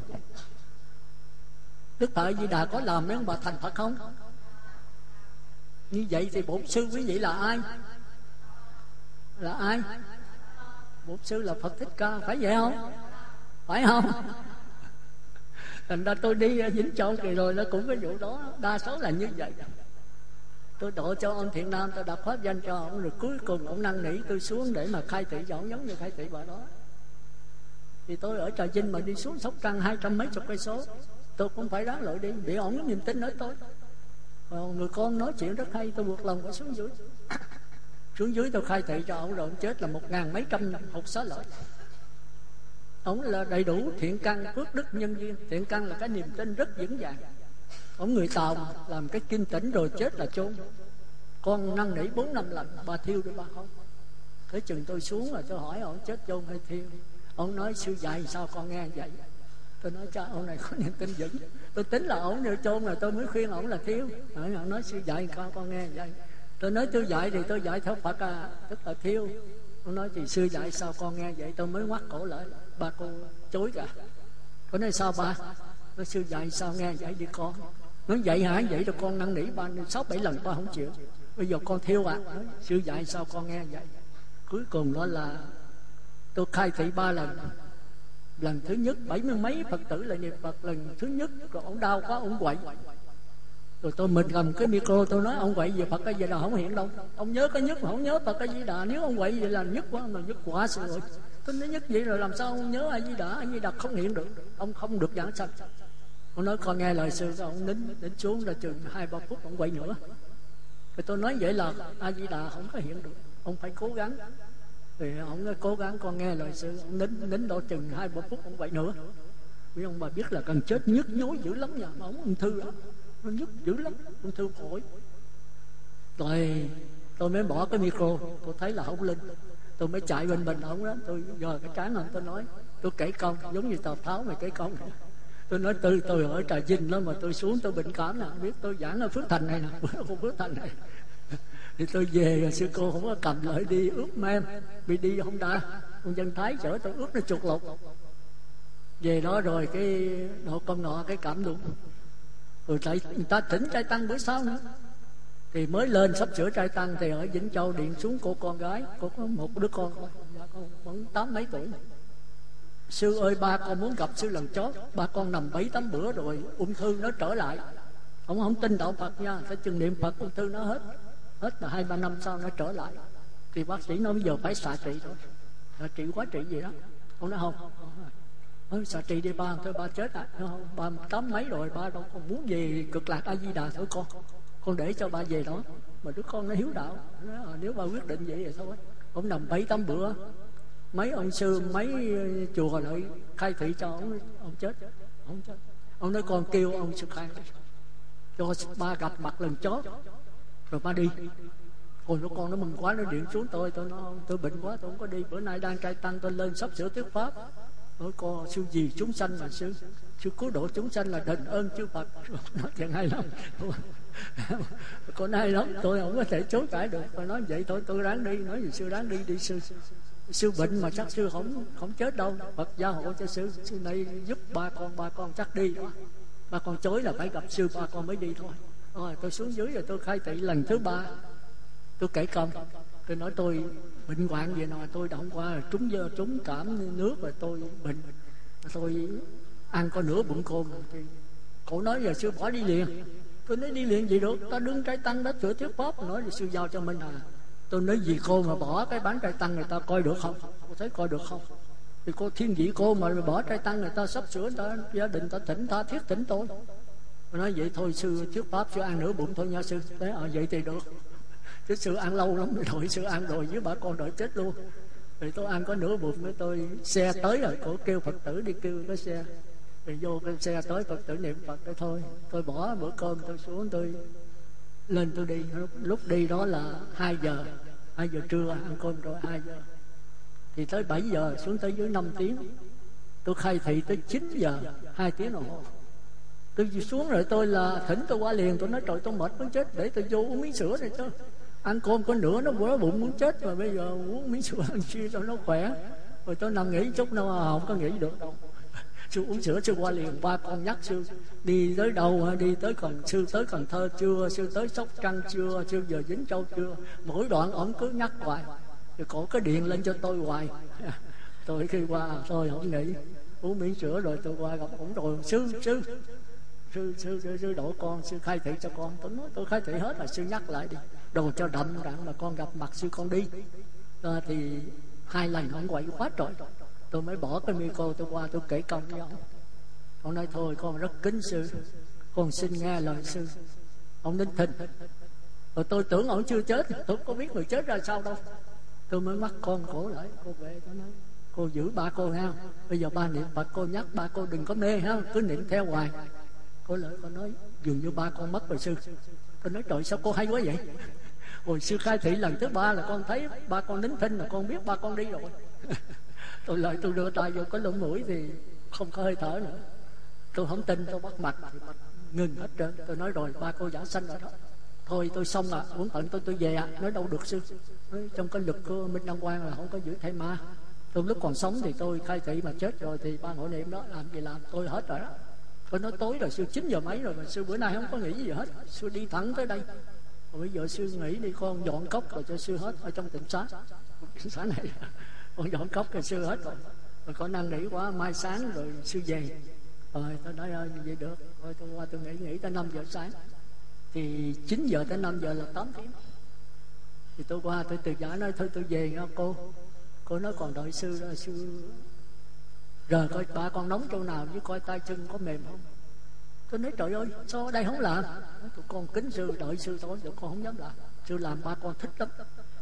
Đức Phật Di Đà có làm mấy ông bà thành Phật không? Như vậy thì bổn sư quý vị là ai? Là ai? Bổn sư là Phật Thích Ca, phải vậy không? Phải không? Thành ra tôi đi Vĩnh Châu kỳ rồi nó cũng cái vụ đó, đa số là như vậy. Tôi độ cho ông Thiện Nam, tôi đặt pháp danh cho ông, rồi cuối cùng ông năn nỉ tôi xuống để mà khai thị cho ông, giống như khai thị bà đó. Thì tôi ở Trà Vinh mà đi xuống Sóc Trăng hai trăm mấy chục cây số, tôi cũng phải ráng lội đi, bị ổng có niềm tin nói tôi. Còn người con nói chuyện rất hay, tôi buộc lòng phải xuống dưới. Xuống dưới tôi khai thị cho ông, rồi ông chết là một ngàn mấy trăm hột xá lợi. Ông là đầy đủ thiện căn, phước đức, nhân duyên. Thiện căn là cái niềm tin rất vững vàng. Ông người Tàu làm cái kim tỉnh rồi chết là chôn. Con năn nỉ bốn năm lần, bà thiêu được bà không. Thế chừng tôi xuống rồi tôi hỏi ông chết chôn hay thiêu. Ông nói sư dạy sao con nghe vậy. Tôi nói cha ông này có niềm tin vững. Tôi tính là ông nếu chôn là tôi mới khuyên ông là thiêu. Ông nói sư dạy sao con nghe vậy. Tôi nói tôi dạy thì tôi dạy theo Phật à, tức là thiêu. Ông nói thì sư dạy sao con nghe vậy. Tôi mới ngoắt cổ lại, ba cô chối cả. Tôi nói sao ba? Nói sư dạy sao nghe vậy đi con. Nói vậy hả? Vậy rồi con năn nỉ ba sáu bảy lần ba không chịu. Bây giờ con thiêu à? Nói, sư dạy sao con nghe vậy. Cuối cùng đó là tôi khai thị ba lần. Lần thứ nhất bảy mươi mấy Phật tử là niệm Phật. Lần thứ nhất rồi ông đau quá ông quậy. Rồi tôi mình cầm cái micro tôi nói ông quậy về Phật cái gì là không hiện đâu. Ông nhớ cái nhất mà không nhớ Phật cái gì đà. Nếu ông quậy vậy là nhất quá mà nhất quá sự rồi. Tôi nói nhất vậy rồi làm sao ông nhớ A Di Đà. A Di Đà không hiện được, ông không được giảng sanh. Ông nói con nghe lời sư, ông nín nín xuống là chừng hai ba phút ông quay nữa. Thì tôi nói vậy là A Di Đà không có hiện được, ông phải cố gắng. Thì ông nói cố gắng con nghe lời sư, ông nín nín độ chừng hai ba phút ông quay nữa. Vì ông bà biết là cần chết nhức nhối dữ lắm nha, mà ông ung thư đó, nó nhức dữ lắm, ung thư phổi. Rồi tôi mới bỏ cái micro. Tôi thấy là không linh, tôi mới chạy bên mình ổng đó. Tôi giờ cái trán ông tôi nói, tôi kể công giống như Tào Tháo mày kể công. Tôi nói từ tôi ở Trà Vinh đó mà tôi xuống tôi bệnh cảm nè, biết tôi giảng ở Phước Thành này nè, khu Phước Thành này. Thì tôi về rồi sư cô không có cầm lại đi ướp mem, bị đi không đã. Ông Dân Thái chở tôi ướp nó chuột lục. Về đó rồi cái độ công nọ cái cảm đúng. Rồi tại người ta thỉnh trai tăng bữa sau nữa. Thì mới lên sắp sửa trai tăng thì ở Vĩnh Châu điện xuống cô con gái, cô có một đứa con thôi, vẫn tám mấy tuổi. Sư ơi, ba con muốn gặp sư lần chót, ba con nằm bảy tám bữa rồi ung thư nó trở lại. Ông không tin đạo Phật nha, phải chừng niệm Phật ung thư nó hết, hết là hai ba năm sau nó trở lại. Thì bác sĩ nói bây giờ phải xạ trị thôi, xạ trị quá trị gì đó. Ông nói không, ơi xạ trị đi ba, thôi ba chết à, không, ba tám mấy rồi, ba đâu còn muốn về Cực Lạc A Di Đà thôi con, con để cho ba về đó. Mà đứa con nó hiếu đạo, nó nói, à, nếu ba quyết định vậy thì thôi. Ông nằm bảy tám bữa, mấy ông sư mấy chùa lại khai thị cho ông, ông chết, ông chết. Ông nói con kêu ông sư khai cho ba gặp mặt lần chót rồi ba đi. Còn nó con nó mừng quá, nó điện xuống tôi, tôi nói tôi bệnh quá tôi không có đi, bữa nay đang trai tăng tôi lên sắp sửa thuyết pháp. Nói con sư gì chúng sanh mà sư, sư cứu độ chúng sanh là đền ơn chư Phật. Nói chuyện hay lắm. Con hay lắm, tôi không có thể chối cãi được. Tôi nói vậy thôi, tôi ráng đi. Nói gì sư ráng đi đi sư. Sư bệnh mà chắc sư không không chết đâu, Phật gia hộ cho sư. Sư này giúp ba con, ba con chắc đi đó. Ba con chối là phải gặp sư, ba con mới đi thôi. Rồi tôi xuống dưới rồi tôi khai thị lần thứ ba. Tôi kể công, tôi nói tôi bệnh hoạn vậy nào, tôi động qua trúng dơ trúng cảm nước rồi tôi bệnh, tôi ăn có nửa bụng cơm. Thì cổ nói giờ sư bỏ đi liền. Tôi nói đi liền gì được, ta đứng trái tăng đó sửa thuyết pháp. Nói là sư giao cho mình à. Tôi nói gì cô mà bỏ cái bán trai tăng người ta coi được không? Cô thấy coi được không? Thì cô thiên vị cô mà bỏ trai tăng người ta sắp sửa, người ta gia đình ta thỉnh ta thiết thỉnh tôi. Tôi nói vậy thôi sư thuyết pháp sư ăn nửa bụng thôi nha sư. Thế à, vậy thì được. Chứ sư ăn lâu lắm rồi, sư ăn rồi với bà con đợi chết luôn. Thì tôi ăn có nửa bụng với tôi xe tới rồi, cô kêu Phật tử đi kêu cái xe. Thì vô cái xe tới Phật tử niệm Phật cái thôi. Tôi bỏ bữa cơm tôi xuống tôi lên tôi đi. Lúc đi đó là hai giờ, hai giờ trưa ăn cơm rồi hai giờ. Thì tới bảy giờ xuống tới dưới năm tiếng. Tôi khai thị tới chín giờ, hai tiếng đồng hồ. Tôi xuống rồi tôi là thỉnh tôi qua liền. Tôi nói trời tôi mệt muốn chết, để tôi vô uống miếng sữa này chứ. Ăn cơm có nửa nó vỡ bụng muốn chết, mà bây giờ uống miếng sữa ăn chi cho nó khỏe. Rồi tôi nằm nghỉ chút đâu mà không có nghỉ được đâu. Sư uống sữa sư qua liền. Ba con nhắc sư đi tới đâu, đi tới Cần sư tới Cần Thơ chưa, sư tới Sóc Trăng chưa, sư giờ Vĩnh Châu chưa. Mỗi đoạn ổng cứ nhắc hoài. Rồi cổ cái điện lên cho tôi hoài. Tôi khi qua tôi không nghỉ, uống miếng sữa rồi tôi qua gặp ổng rồi sư sư sư sư sư, sư độ con, sư khai thị cho con. Tôi nói tôi khai thị hết là sư nhắc lại đi, đồ cho đậm đặng mà con gặp mặt sư con đi. À, thì hai lần ông quậy quá trời. Tôi mới bỏ cái micro tôi qua tôi kể công với ông. Ông nói thôi con rất kính sư, con xin nghe lời sư. Ông đến thình. Rồi tôi tưởng ông chưa chết, tôi có biết người chết ra sao đâu. Tôi mới mắc con cổ lại. Cô về tôi nói cô giữ ba cô ha, bây giờ ba niệm Phật cô nhắc ba cô đừng có mê ha, cứ niệm theo hoài. Cô lại con nói dường như ba con mất rồi sư. Tôi nói trời sao cô hay quá vậy. Hồi sư khai thị lần thứ ba là con thấy ba con nín thinh là con biết ba con đi rồi. Tôi lại tôi đưa tay vô cái lỗ mũi thì không có hơi thở nữa. Tôi không tin, tôi bắt mạch thì mạch ngừng hết trơn. Tôi nói rồi ba cô giả sanh rồi đó, thôi tôi xong à, uống tận tôi tôi về à. Nói đâu được sư, nói, trong cái luật của Minh Đăng Quang là không có giữ thai ma. Tôi lúc còn sống thì tôi khai thị, mà chết rồi thì ba hội niệm đó làm gì làm, tôi hết rồi đó. Tôi nói tối rồi sư, chín giờ mấy rồi mà sư bữa nay không có nghĩ gì hết, sư đi thẳng tới đây. Rồi bây giờ sư nghĩ đi con dọn cốc rồi cho sư hết ở trong tịnh xá. Xá này con dọn cốc rồi sư hết rồi. Rồi con năn nỉ quá, mai sáng rồi sư về. Rồi tôi nói ơi vậy được. Rồi tôi qua tôi nghỉ nghỉ tới năm giờ sáng. Thì chín giờ tới năm giờ là tám tiếng. Thì tôi qua tôi từ giả nói thôi tôi về nha cô. Cô nói còn đợi sư đó, sư rồi coi ba con nóng chỗ nào với coi tay chân có mềm không. Tôi nói trời ơi sao ở đây không làm. Nói, tụi con kính sư đợi sư thôi, tụi con không dám làm. Sư làm ba con thích lắm.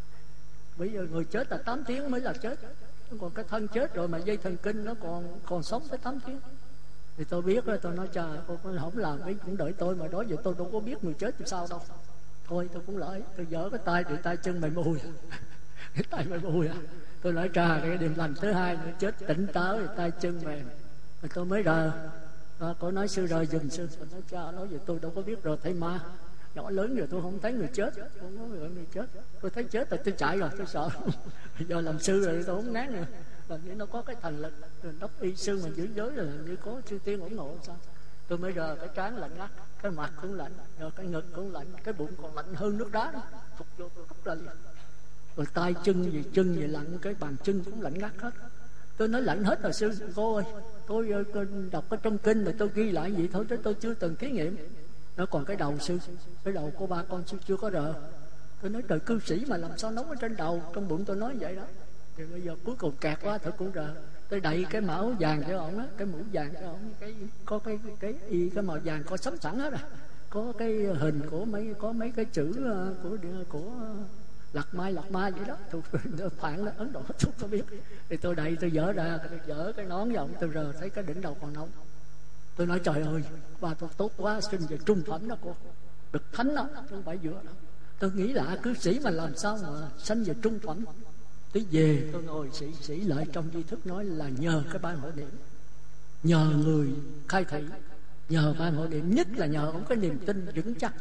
Bây giờ người chết là tám tiếng mới là chết, còn cái thân chết rồi mà dây thần kinh nó còn còn sống tới tám tiếng. Thì tôi biết rồi, tôi nói trời cô không làm, ấy cũng đợi tôi mà đó giờ tôi đâu có biết người chết làm sao đâu. thôi tôi cũng lợi, tôi dở cái tay thì tay chân mày mùi cái tay mày mùi à. Tôi nói trà cái điềm lành thứ hai nữa, chết tỉnh táo thì tay chân mềm. Rồi tôi mới rờ. À, cô nói sư rờ giùm sư. Tôi nói cha nói vậy tôi đâu có biết rờ thấy ma. Nhỏ lớn rồi tôi không thấy người chết, không có người chết. Tôi thấy chết rồi tôi chạy rồi, tôi sợ. Bây giờ làm sư rồi tôi không ngán nữa. Làm như nó có cái thần lực, đốc y sư mà giữ giới là như có sư tiên ủng hộ sao. Tôi mới rờ cái trán lạnh ngắt, cái mặt cũng lạnh, rồi cái ngực cũng lạnh, cái bụng còn lạnh hơn nước đá đó. Phục vô tôi rút ra liền. Rồi tay chân gì chân gì lạnh, cái bàn chân cũng lạnh ngắt hết. Tôi nói lạnh hết rồi sư. Cô ơi, tôi, tôi đọc cái trong kinh mà tôi ghi lại vậy thôi, chứ tôi chưa từng thí nghiệm. Nó còn cái đầu sư, cái đầu của ba con sư chưa có rờ. Tôi nói trời, cư sĩ mà làm sao nóng ở trên đầu. Trong bụng tôi nói vậy đó. Thì bây giờ cuối cùng kẹt quá tôi cũng rờ. Tôi đậy cái mão vàng cho ổng á, cái mũ vàng cho ổng, cái có cái cái y cái màu vàng có sắm sẵn hết à. Có cái hình của mấy có mấy cái chữ của của Lạt Mai Lạt Ma vậy đó, thuộc phản là Ấn Độ hết tôi biết. Thì tôi đậy tôi dỡ ra, tôi dỡ cái nón vào, tôi rờ thấy cái đỉnh đầu còn nóng. Tôi nói trời ơi, ba tôi tốt quá, sinh về trung phẩm đó cô, được thánh đó, không phải vừa đâu. Tôi nghĩ là cư sĩ mà làm sao mà sanh về trung phẩm. Tôi về tôi ngồi sĩ sĩ lại trong di thức nói là nhờ cái ban hội niệm, nhờ người khai thị, nhờ ban hội niệm, nhất là nhờ ông cái niềm tin vững chắc.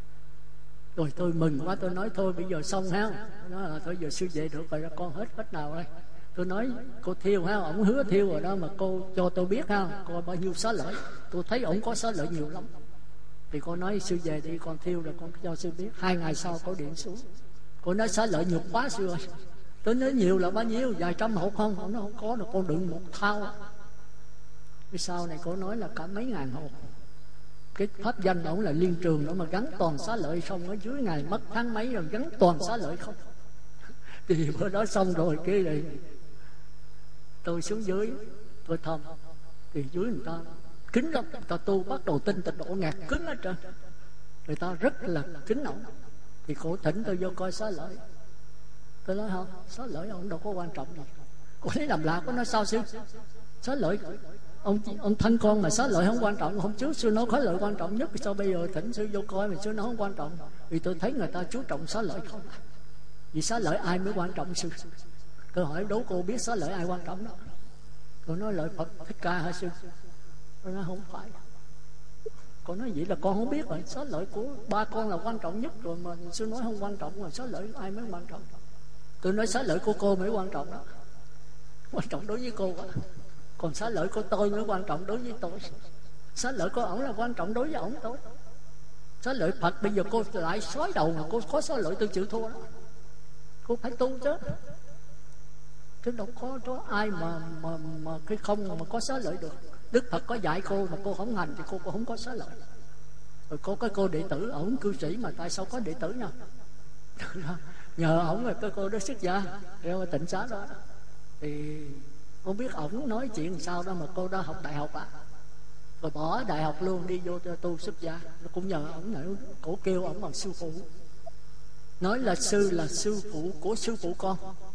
Rồi tôi mừng quá, tôi nói thôi bây giờ xong ha. Nó là thôi giờ sư về được rồi, con hết cách nào đây. Tôi nói cô thiêu ha, ổng hứa thiêu rồi đó mà cô cho tôi biết ha, cô bao nhiêu xá lợi. Tôi thấy ổng có xá lợi nhiều lắm. Thì cô nói sư về đi, con thiêu rồi con cho sư biết. Hai ngày sau có điện xuống. Cô nói xá lợi nhiều quá sư ơi. Tôi nói nhiều là bao nhiêu, vài trăm hộp không? Ông nói không có đâu, con đựng một thao. Cái sau này cô nói là cả mấy ngàn hộp. Cái pháp danh ổng là Liên Trường đó mà gắn toàn xá lợi không. Ở dưới ngày mất tháng mấy rồi gắn toàn xá lợi không. Thì bữa đó xong rồi cái này tôi xuống dưới tôi thầm. Thì dưới người ta kính lắm, người ta tu bắt đầu tinh tịnh độ ngạt cứng hết trơn, người ta rất là kính ổng. Thì cổ thỉnh tôi vô coi xá lợi. Tôi nói không, xá lợi ông đâu có quan trọng gì. Cô thấy làm lạ, có nói sao sư? Xá lợi ông ông thân con mà xá lợi không quan trọng. Hôm trước sư nói xá lợi quan trọng nhất, sao bây giờ thỉnh sư vô coi mà sư nói không quan trọng? Vì tôi thấy người ta chú trọng xá lợi không. Vì xá lợi ai mới quan trọng sư? Tôi hỏi đố cô biết xá lợi ai quan trọng đó. Tôi nói lợi Phật Thích Ca hả sư? Tôi nói không phải. Cô nói vậy là con không biết rồi. Xá lợi của ba con là quan trọng nhất rồi mà sư nói không quan trọng, mà xá lợi ai mới quan trọng? Tôi nói xá lợi của cô mới quan trọng đó, quan trọng đối với cô đó. Còn xá lợi của tôi mới quan trọng đối với tôi. Xá lợi của ổng là quan trọng đối với ổng tôi. Xá lợi Phật bây giờ cô lại xói đầu mà cô có xá lợi tôi chịu thua đó. Cô phải tu chứ, chứ đâu có, có ai mà, mà, mà cái không mà có xá lợi được. Đức Phật có dạy cô mà cô không hành thì cô cũng không có xá lợi. Rồi có cái cô đệ tử ổng cư sĩ mà tại sao có đệ tử nha? Nhờ ổng rồi cái cô đó xuất gia theo tịnh xá đó. Thì không biết ổng nói chuyện sao đó mà cô đó học đại học à, rồi bỏ đại học luôn đi vô tu xuất gia. Cũng nhờ ổng nữa. Cổ kêu ổng bằng sư phụ, nói là sư là sư phụ của sư phụ con.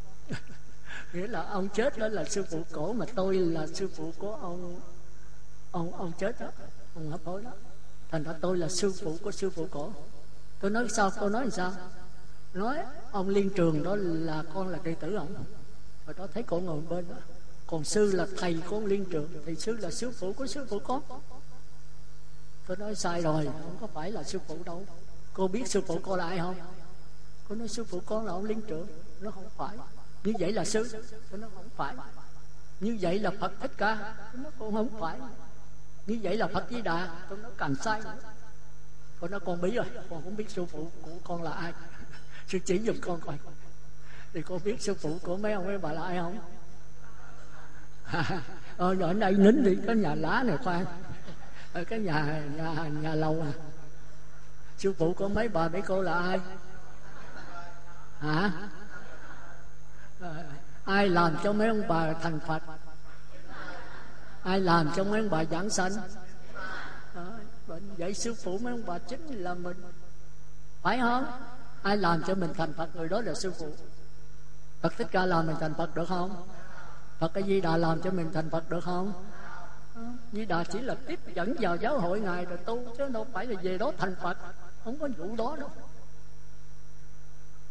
Nghĩa là ông chết đó là sư phụ cổ, mà tôi là sư phụ của ông ông ông chết đó, ông hấp hối đó. Thành ra tôi là sư phụ của sư phụ cổ. Tôi nói sao? Cô nói làm sao? Nói ông Liên Trường đó là con là đệ tử ổng. Rồi đó thấy cổ ngồi bên đó. Còn sư là thầy của ông Liên Trường, thì sư là sư phụ của sư phụ con. Tôi nói sai rồi, không có phải là sư phụ đâu. Cô biết sư phụ cô là ai không? Cô nói sư phụ con là ông Liên Trường. Nó không phải. Như vậy là sư. Tôi nói không phải. Như vậy là Phật Thích Ca. Tôi nói con không phải. Như vậy là Phật Di Đà. Tôi nói càng sai nữa. Con nói con biết rồi, con không biết sư phụ của con là ai. Sư chỉ giùm con coi. Thì con biết sư phụ của mấy ông mấy bà là ai không? Ờ, ở đây nín đi, cái nhà lá này khoan, ở cái nhà nhà nhà lầu à. Sư phụ của mấy bà mấy cô là ai? Hả? À, ai làm cho mấy ông bà thành Phật? Ai làm cho mấy ông bà giảng sanh? À, vậy sư phụ mấy ông bà chính là mình, phải không? Ai làm cho mình thành Phật, người đó là sư phụ. Phật Thích Ca làm mình thành Phật được không? Phật cái Di Đà làm cho mình thành Phật được không? Di Đà chỉ là tiếp dẫn vào giáo hội Ngài rồi tu, chứ đâu phải là về đó thành Phật. Không có vụ đó đâu.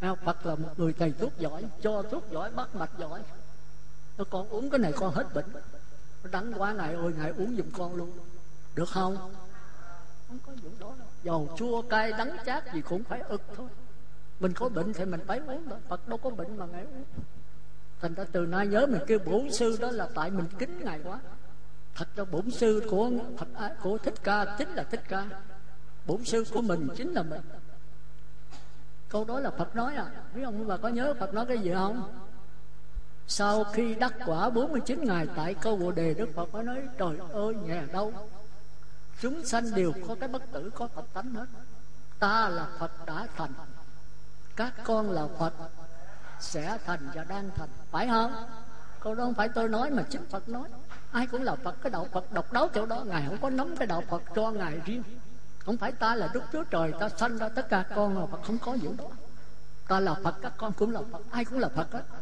Phật là một người thầy thuốc giỏi, cho thuốc giỏi, bắt mạch giỏi. Nó con uống cái này con hết bệnh. Nó đắng quá Ngài ơi, Ngài uống giùm con luôn. Được không? Không có vụ đó đâu. Dầu chua cay đắng chát gì cũng phải ực thôi. Mình có bệnh thì mình phải uống thôi. Phật đâu có bệnh mà Ngài uống. Thành ra từ nay nhớ mình kêu bổn sư đó là tại mình kính Ngài quá. Thật ra bổn sư của Phật, của Thích Ca chính là Thích Ca. Bổn sư của mình chính là mình. Câu đó là Phật nói à. Biết ông bà có nhớ Phật nói cái gì không? Sau khi đắc quả bốn mươi chín ngày tại câu Bồ Đề, Đức Phật mới nói trời ơi nhà đâu, chúng sanh đều có cái bất tử, có Phật tánh hết. Ta là Phật đã thành, các con là Phật sẽ thành và đang thành. Phải không? Câu đó không phải tôi nói mà chính Phật nói. Ai cũng là Phật. Cái đạo Phật độc đáo chỗ đó. Ngài không có nắm cái đạo Phật cho Ngài riêng. Không phải ta là Đức Chúa Trời, ta sanh ra tất cả con là Phật. Không có vụ đó. Ta là Phật, các con cũng là Phật. Ai cũng là Phật hết.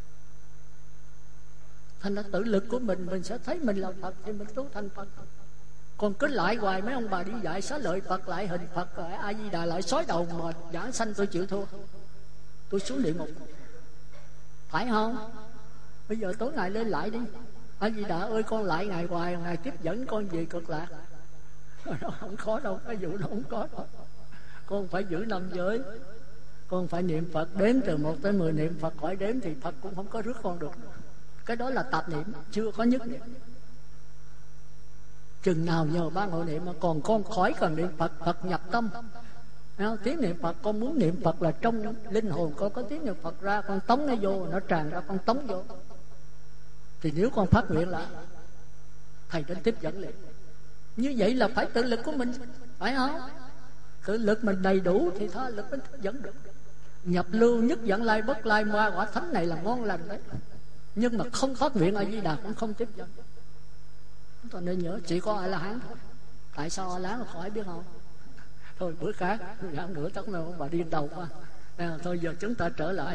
Thành ra tự lực của mình, mình sẽ thấy mình là Phật thì mình tu thành Phật. Còn cứ lại hoài mấy ông bà đi dạy xá lợi Phật, lại hình Phật, lại A Di Đà, lại sói đầu mà giảng sanh, tôi chịu thua. Tôi xuống địa ngục. Phải không? Bây giờ tối ngày lên lại đi. A Di Đà ơi, con lại Ngài hoài, Ngài tiếp dẫn con về cực lạc. Không khó đâu, cái vụ đó không có đâu. Con phải giữ năm giới, con phải niệm Phật, đếm từ một tới mười niệm Phật, khỏi đếm thì Phật cũng không có rước con được. Cái đó là tạp niệm, chưa có nhất niệm. Chừng nào nhờ ba ngộ niệm mà còn con khỏi cần niệm Phật, Phật nhập tâm. Tiếng niệm Phật, con muốn niệm Phật là trong linh hồn con có tiếng niệm Phật ra, con tống nó vô, nó tràn ra, con tống vô. Thì nếu con phát nguyện là Thầy đến tiếp dẫn liền. Như vậy là phải tự lực của mình, phải không? Tự lực mình đầy đủ thì tha lực mình tiếp dẫn được. Nhập lưu nhất dẫn lai bất lai ma quả thánh này là ngon lành đấy. Nhưng mà không phát nguyện A Di Đà cũng không tiếp dẫn. Chúng ta nên nhớ chỉ có A La Hán thôi. Tại sao A La Hán khỏi biết không? Thôi bữa khác giảng nữa chắc nào bà điên đầu quá. À, thôi giờ chúng ta trở lại.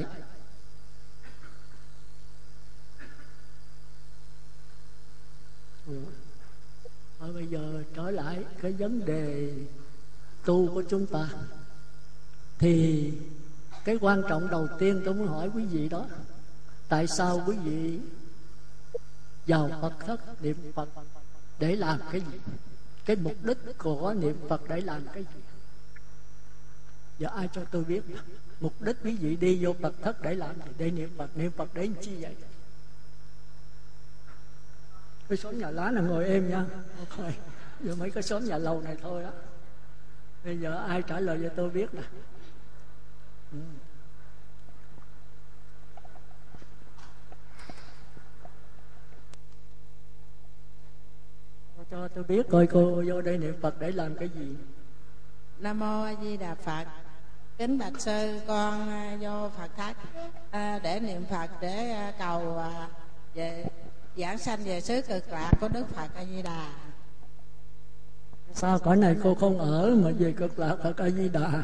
Rồi bây giờ trở lại cái vấn đề tu của chúng ta. Thì cái quan trọng đầu tiên tôi muốn hỏi quý vị đó, tại sao quý vị vào Phật thất niệm Phật để làm cái gì? Cái mục đích của niệm Phật để làm cái gì? Giờ ai cho tôi biết mục đích quý vị đi vô Phật thất để làm gì? Để niệm Phật. Niệm Phật để làm chi vậy? Cái xóm nhà lá là ngồi êm nha. Okay. Giờ mấy cái xóm nhà lầu này thôi á. Bây giờ ai trả lời cho tôi biết nè. Ừ. Cho tôi biết coi cô vô đây niệm Phật để làm cái gì. Nam mô A Di Đà Phật. Kính bạch sư, con vô Phật thất để niệm Phật, để cầu về giảng sanh về xứ cực lạc của Đức Phật A Di Đà. Sao cõi này cô không ở mà về cực lạc Phật A Di Đà?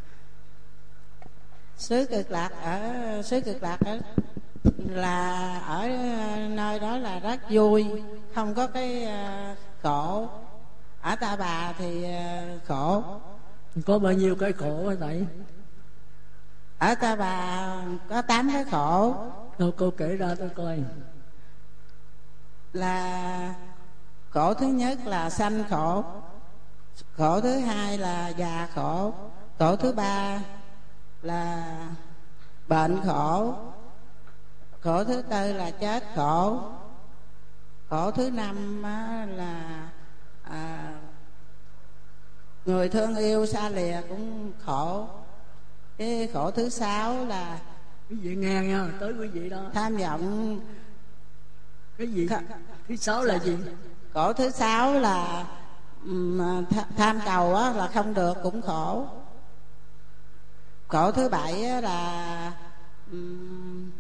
Xứ cực lạc ở xứ cực lạc ở là ở nơi đó là rất vui, không có cái khổ. Ở Ta Bà thì khổ. Có bao nhiêu cái khổ hả thầy? Ở Ta Bà có tám cái khổ. Đâu cô kể ra tôi coi. Là khổ thứ nhất là sanh khổ, khổ thứ hai là già khổ, khổ thứ ba là bệnh khổ, khổ thứ tư là chết khổ, khổ thứ năm là à, người thương yêu xa lìa cũng khổ. Cái khổ thứ sáu là quý vị nghe nha, tới quý vị đó. Tham vọng. Cái gì? Thứ sáu là gì? Khổ thứ sáu là tham cầu á, là không được cũng khổ. Khổ thứ bảy là um,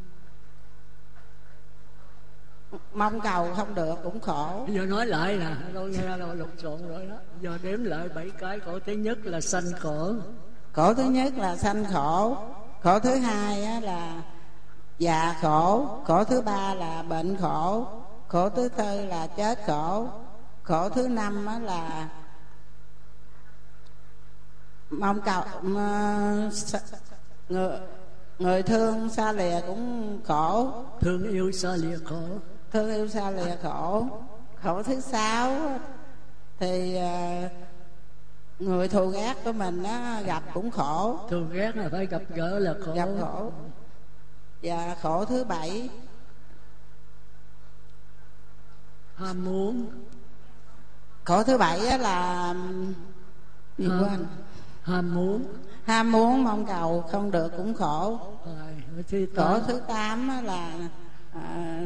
mong cầu không được cũng khổ. Bây giờ nói lại nè, đâu nghe đâu lộn xộn rồi đó. Giờ đếm lại bảy cái. Khổ thứ nhất là sanh khổ. Khổ thứ nhất là sanh khổ. Khổ thứ hai á, là già khổ. Khổ thứ ba là bệnh khổ. Khổ thứ tư là chết khổ. Khổ thứ năm á, là mong cầu người, Người thương xa lìa cũng khổ. Thương yêu xa lìa khổ. Thương yêu xa lìa khổ. Khổ thứ sáu thì người thù ghét của mình nó gặp cũng khổ. Thù ghét là phải gặp gỡ là khổ. Gặp khổ. Và khổ thứ bảy ham muốn. Khổ thứ bảy là gì ham, quên ham muốn. Ham muốn mong cầu không được cũng khổ. Rồi, thứ khổ thứ tám là à,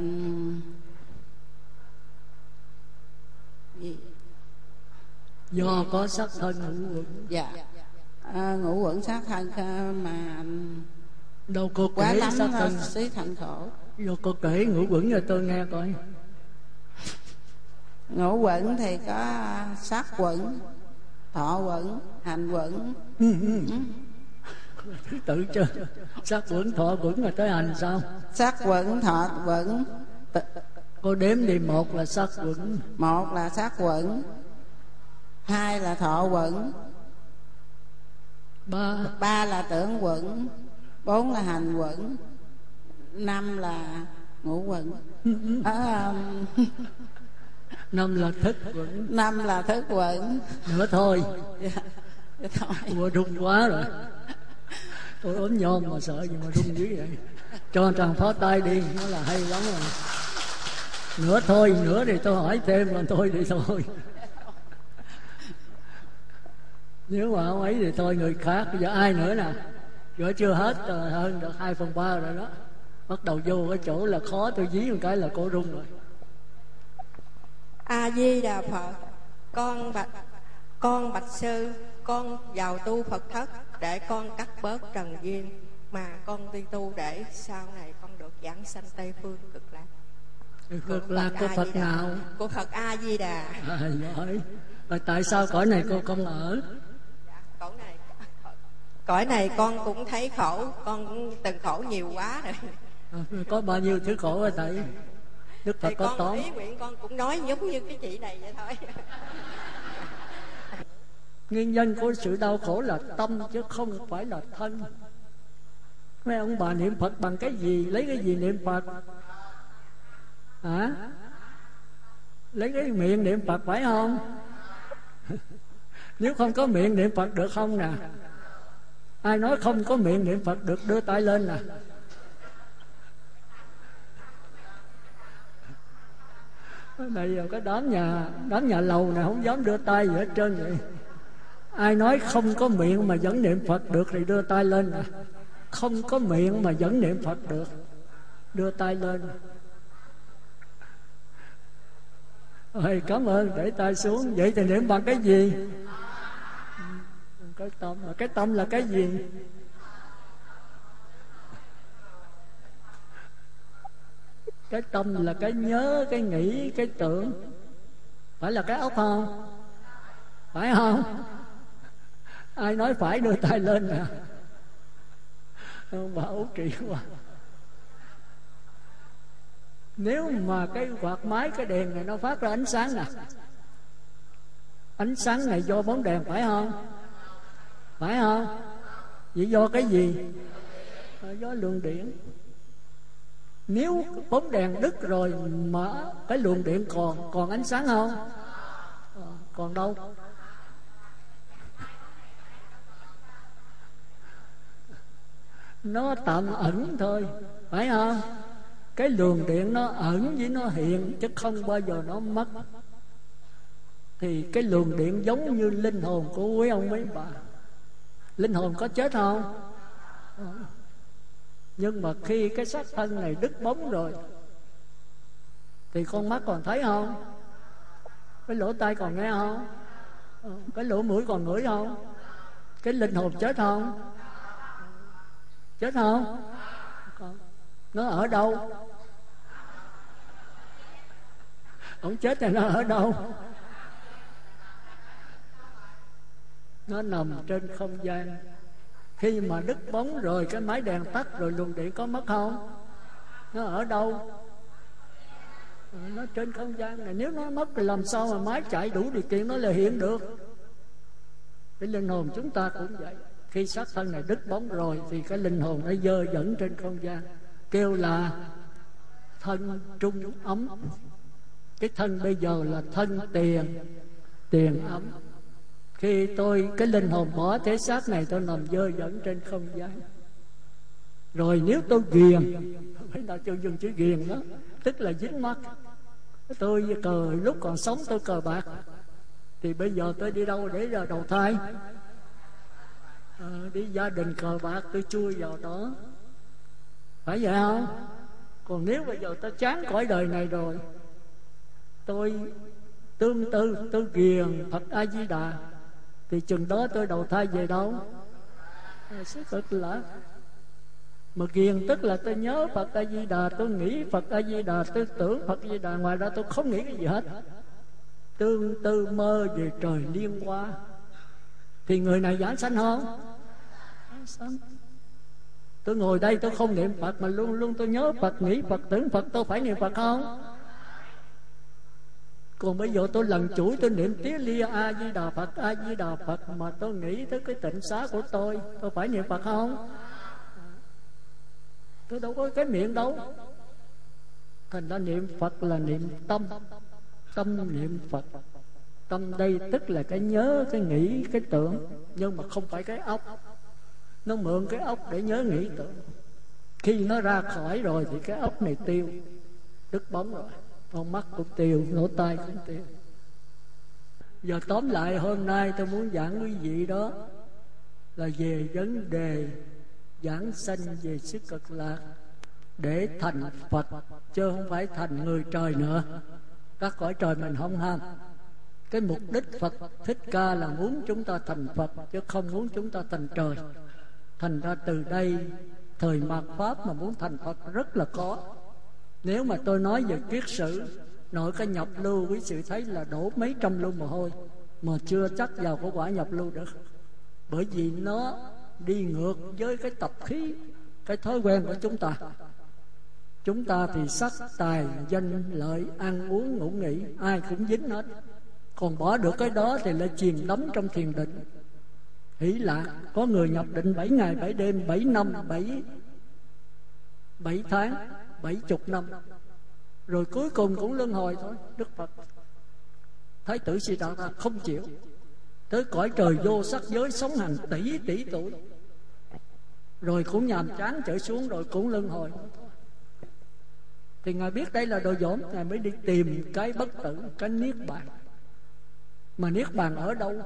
gì? Do có sắc thân ngũ quẩn. Dạ à, ngũ quẩn sắc thân mà đâu cô quá kể lắm sắc thân xí thành khổ. Do cô kể ngũ quẩn cho tôi nghe coi. Ngũ quẩn thì có sắc quẩn, thọ quẩn, hành quẩn. ừ, ừ. Thứ tự chưa? Sắc quẩn, thọ quẩn rồi tới hành sao? Sắc quẩn, thọ quẩn. Cô đếm đi. Một là sắc quẩn. Một là sắc quẩn. Hai là thọ quẩn. Ba Ba là tưởng quẩn. Bốn là hành quẩn. Năm là ngũ quẩn. à, Năm là thức quẩn. Năm là thức quẩn. Nữa thôi. Dạ, dạ thôi. Ủa rung quá rồi. Tôi ốm nhôm mà sợ gì mà rung dữ vậy. Cho tràng phó tay đi. Nó là hay lắm rồi. Nữa thôi. Nữa thì tôi hỏi thêm. Còn thôi thì thôi. Nếu mà không ấy thì thôi người khác. Bây giờ ai nữa nè? Giờ chưa hết rồi, hơn được hai phần ba rồi đó. Bắt đầu vô cái chỗ là khó. Tôi dí một cái là cô rung rồi. A Di Đà Phật. Con bạch con bạch sư, con vào tu Phật thất để con cắt bớt trần duyên, mà con đi tu để sau này con được giảng sanh Tây phương cực lạc. Cực lạc của Phật nào? Của Phật A Di Đà. À, giỏi. Rồi tại sao cõi này cô không ở? Cõi này cõi này con cũng thấy khổ, con cũng từng khổ nhiều quá rồi. À, có bao nhiêu thứ khổ rồi thầy? Đức Phật thì có toán. Ý nguyện con cũng nói giống như cái chị này vậy thôi. Nguyên nhân của sự đau khổ là tâm chứ không phải là thân. Mấy ông bà niệm Phật bằng cái gì? Lấy cái gì niệm Phật? Hả? Lấy cái miệng niệm Phật phải không? Nếu không có miệng niệm Phật được không nè? Ai nói không có miệng niệm Phật được đưa tay lên nè. Bây giờ cái đám nhà đám nhà lầu này không dám đưa tay gì hết trơn vậy. Ai nói không có miệng mà vẫn niệm Phật được thì đưa tay lên nè. Không có miệng mà vẫn niệm Phật được, đưa tay lên. Rồi cảm ơn, để tay xuống. Vậy thì niệm bằng cái gì? Cái tâm. Mà cái tâm là cái gì? Cái tâm là cái nhớ, cái nghĩ, cái tưởng. Phải là cái óc không? Phải không? Ai nói phải đưa tay lên nè. Ông bà út trị quá. Nếu mà cái quạt máy, cái đèn này nó phát ra ánh sáng nè, ánh sáng này do bóng đèn phải không? Phải không? Vậy do cái gì? Do luồng điện. Nếu bóng đèn đứt rồi mà cái luồng điện còn còn ánh sáng không? Còn đâu? Nó tạm ẩn thôi, phải không? Cái luồng điện nó ẩn với nó hiện, chứ không bao giờ nó mất. Thì cái luồng điện giống như linh hồn của quý ông mấy bà. Linh hồn có chết không? Nhưng mà khi cái xác thân này đứt bóng rồi thì con mắt còn thấy không? Cái lỗ tai còn nghe không? Cái lỗ mũi còn ngửi không? Cái linh hồn chết không? Chết không? Nó ở đâu? Ông chết thì nó ở đâu? Nó nằm trên không gian. Khi mà đứt bóng rồi, cái máy đèn tắt rồi, luồng điện có mất không? Nó ở đâu? Nó trên không gian này. Nếu nó mất thì làm sao mà máy chạy đủ điều kiện nó là hiện được? Cái linh hồn chúng ta cũng vậy. Khi xác thân này đứt bóng rồi thì cái linh hồn nó dơ dẫn trên không gian, kêu là thân trung ấm. Cái thân bây giờ là thân tiền, tiền ấm. Khi tôi, cái linh hồn bỏ thể xác này, tôi nằm dơ dẫn trên không gian. Rồi nếu tôi ghiền, phải nào chưa dùng chữ ghiền đó, tức là dính mắt. Tôi cờ, lúc còn sống tôi cờ bạc, thì bây giờ tôi đi đâu để ra đầu thai? À, đi gia đình cờ bạc, tôi chui vào đó, phải vậy không? Còn nếu bây giờ tôi chán cõi đời này rồi, tôi tương tư, tôi ghiền Phật A Di Đà, thì chừng đó tôi đầu thai về đâu? À, sẽ cực lạ. Mà ghiền tức là tôi nhớ Phật A Di Đà, tôi nghĩ Phật A Di Đà, tôi tưởng Phật A Di Đà, ngoài ra tôi không nghĩ cái gì hết. Tương tư mơ về trời liên hoa, thì người này giảng sanh không? Sanh. Tôi ngồi đây tôi không niệm Phật mà luôn luôn tôi nhớ Phật, nghĩ Phật, tưởng Phật, tôi phải niệm Phật không? Còn bây giờ tôi lần chuỗi tôi niệm tiếng Lia A Di Đà Phật, A Di Đà Phật, mà tôi nghĩ tới cái tịnh xá của tôi, tôi phải niệm Phật không? Tôi đâu có cái miệng đâu. Thành ra niệm Phật là niệm tâm, tâm niệm Phật. Tâm đây tức là cái nhớ, cái nghĩ, cái tưởng, nhưng mà không phải cái óc. Nó mượn cái óc để nhớ nghĩ tưởng. Khi nó ra khỏi rồi thì cái óc này tiêu, đứt bóng rồi. Con mắt cũng tiêu, lỗ tai cũng tiêu. Giờ tóm lại hôm nay tôi muốn giảng quý vị đó là về vấn đề giảng sanh về xứ Cực Lạc để thành Phật, chứ không phải thành người trời nữa. Các cõi trời mình không ham. Cái mục đích Phật Thích Ca là muốn chúng ta thành Phật, chứ không muốn chúng ta thành trời. Thành ra từ đây thời mạt Pháp mà muốn thành Phật rất là khó. Nếu mà tôi nói về kiết sử, nội cái nhập lưu, quý vị thấy là đổ mấy trăm lưu mồ hôi mà chưa chắc vào cái quả nhập lưu được. Bởi vì nó đi ngược với cái tập khí, cái thói quen của chúng ta. Chúng ta thì sắc, tài, danh, lợi, ăn uống, ngủ nghỉ, ai cũng dính hết. Còn bỏ được cái đó thì lại chìm đắm trong thiền định. Hỷ lạc, có người nhập định bảy ngày bảy đêm, bảy năm, bảy bảy tháng, bảy chục năm, rồi cuối cùng cũng luân hồi thôi. Đức Phật Thái tử Siddhartha không chịu, tới cõi trời vô sắc giới sống hàng tỷ tỷ tuổi, rồi cũng nhàm chán trở xuống, rồi cũng luân hồi. Thì Ngài biết đây là đồ dỗm, Ngài mới đi tìm cái bất tử, cái niết bàn. Mà niết bàn ở đâu?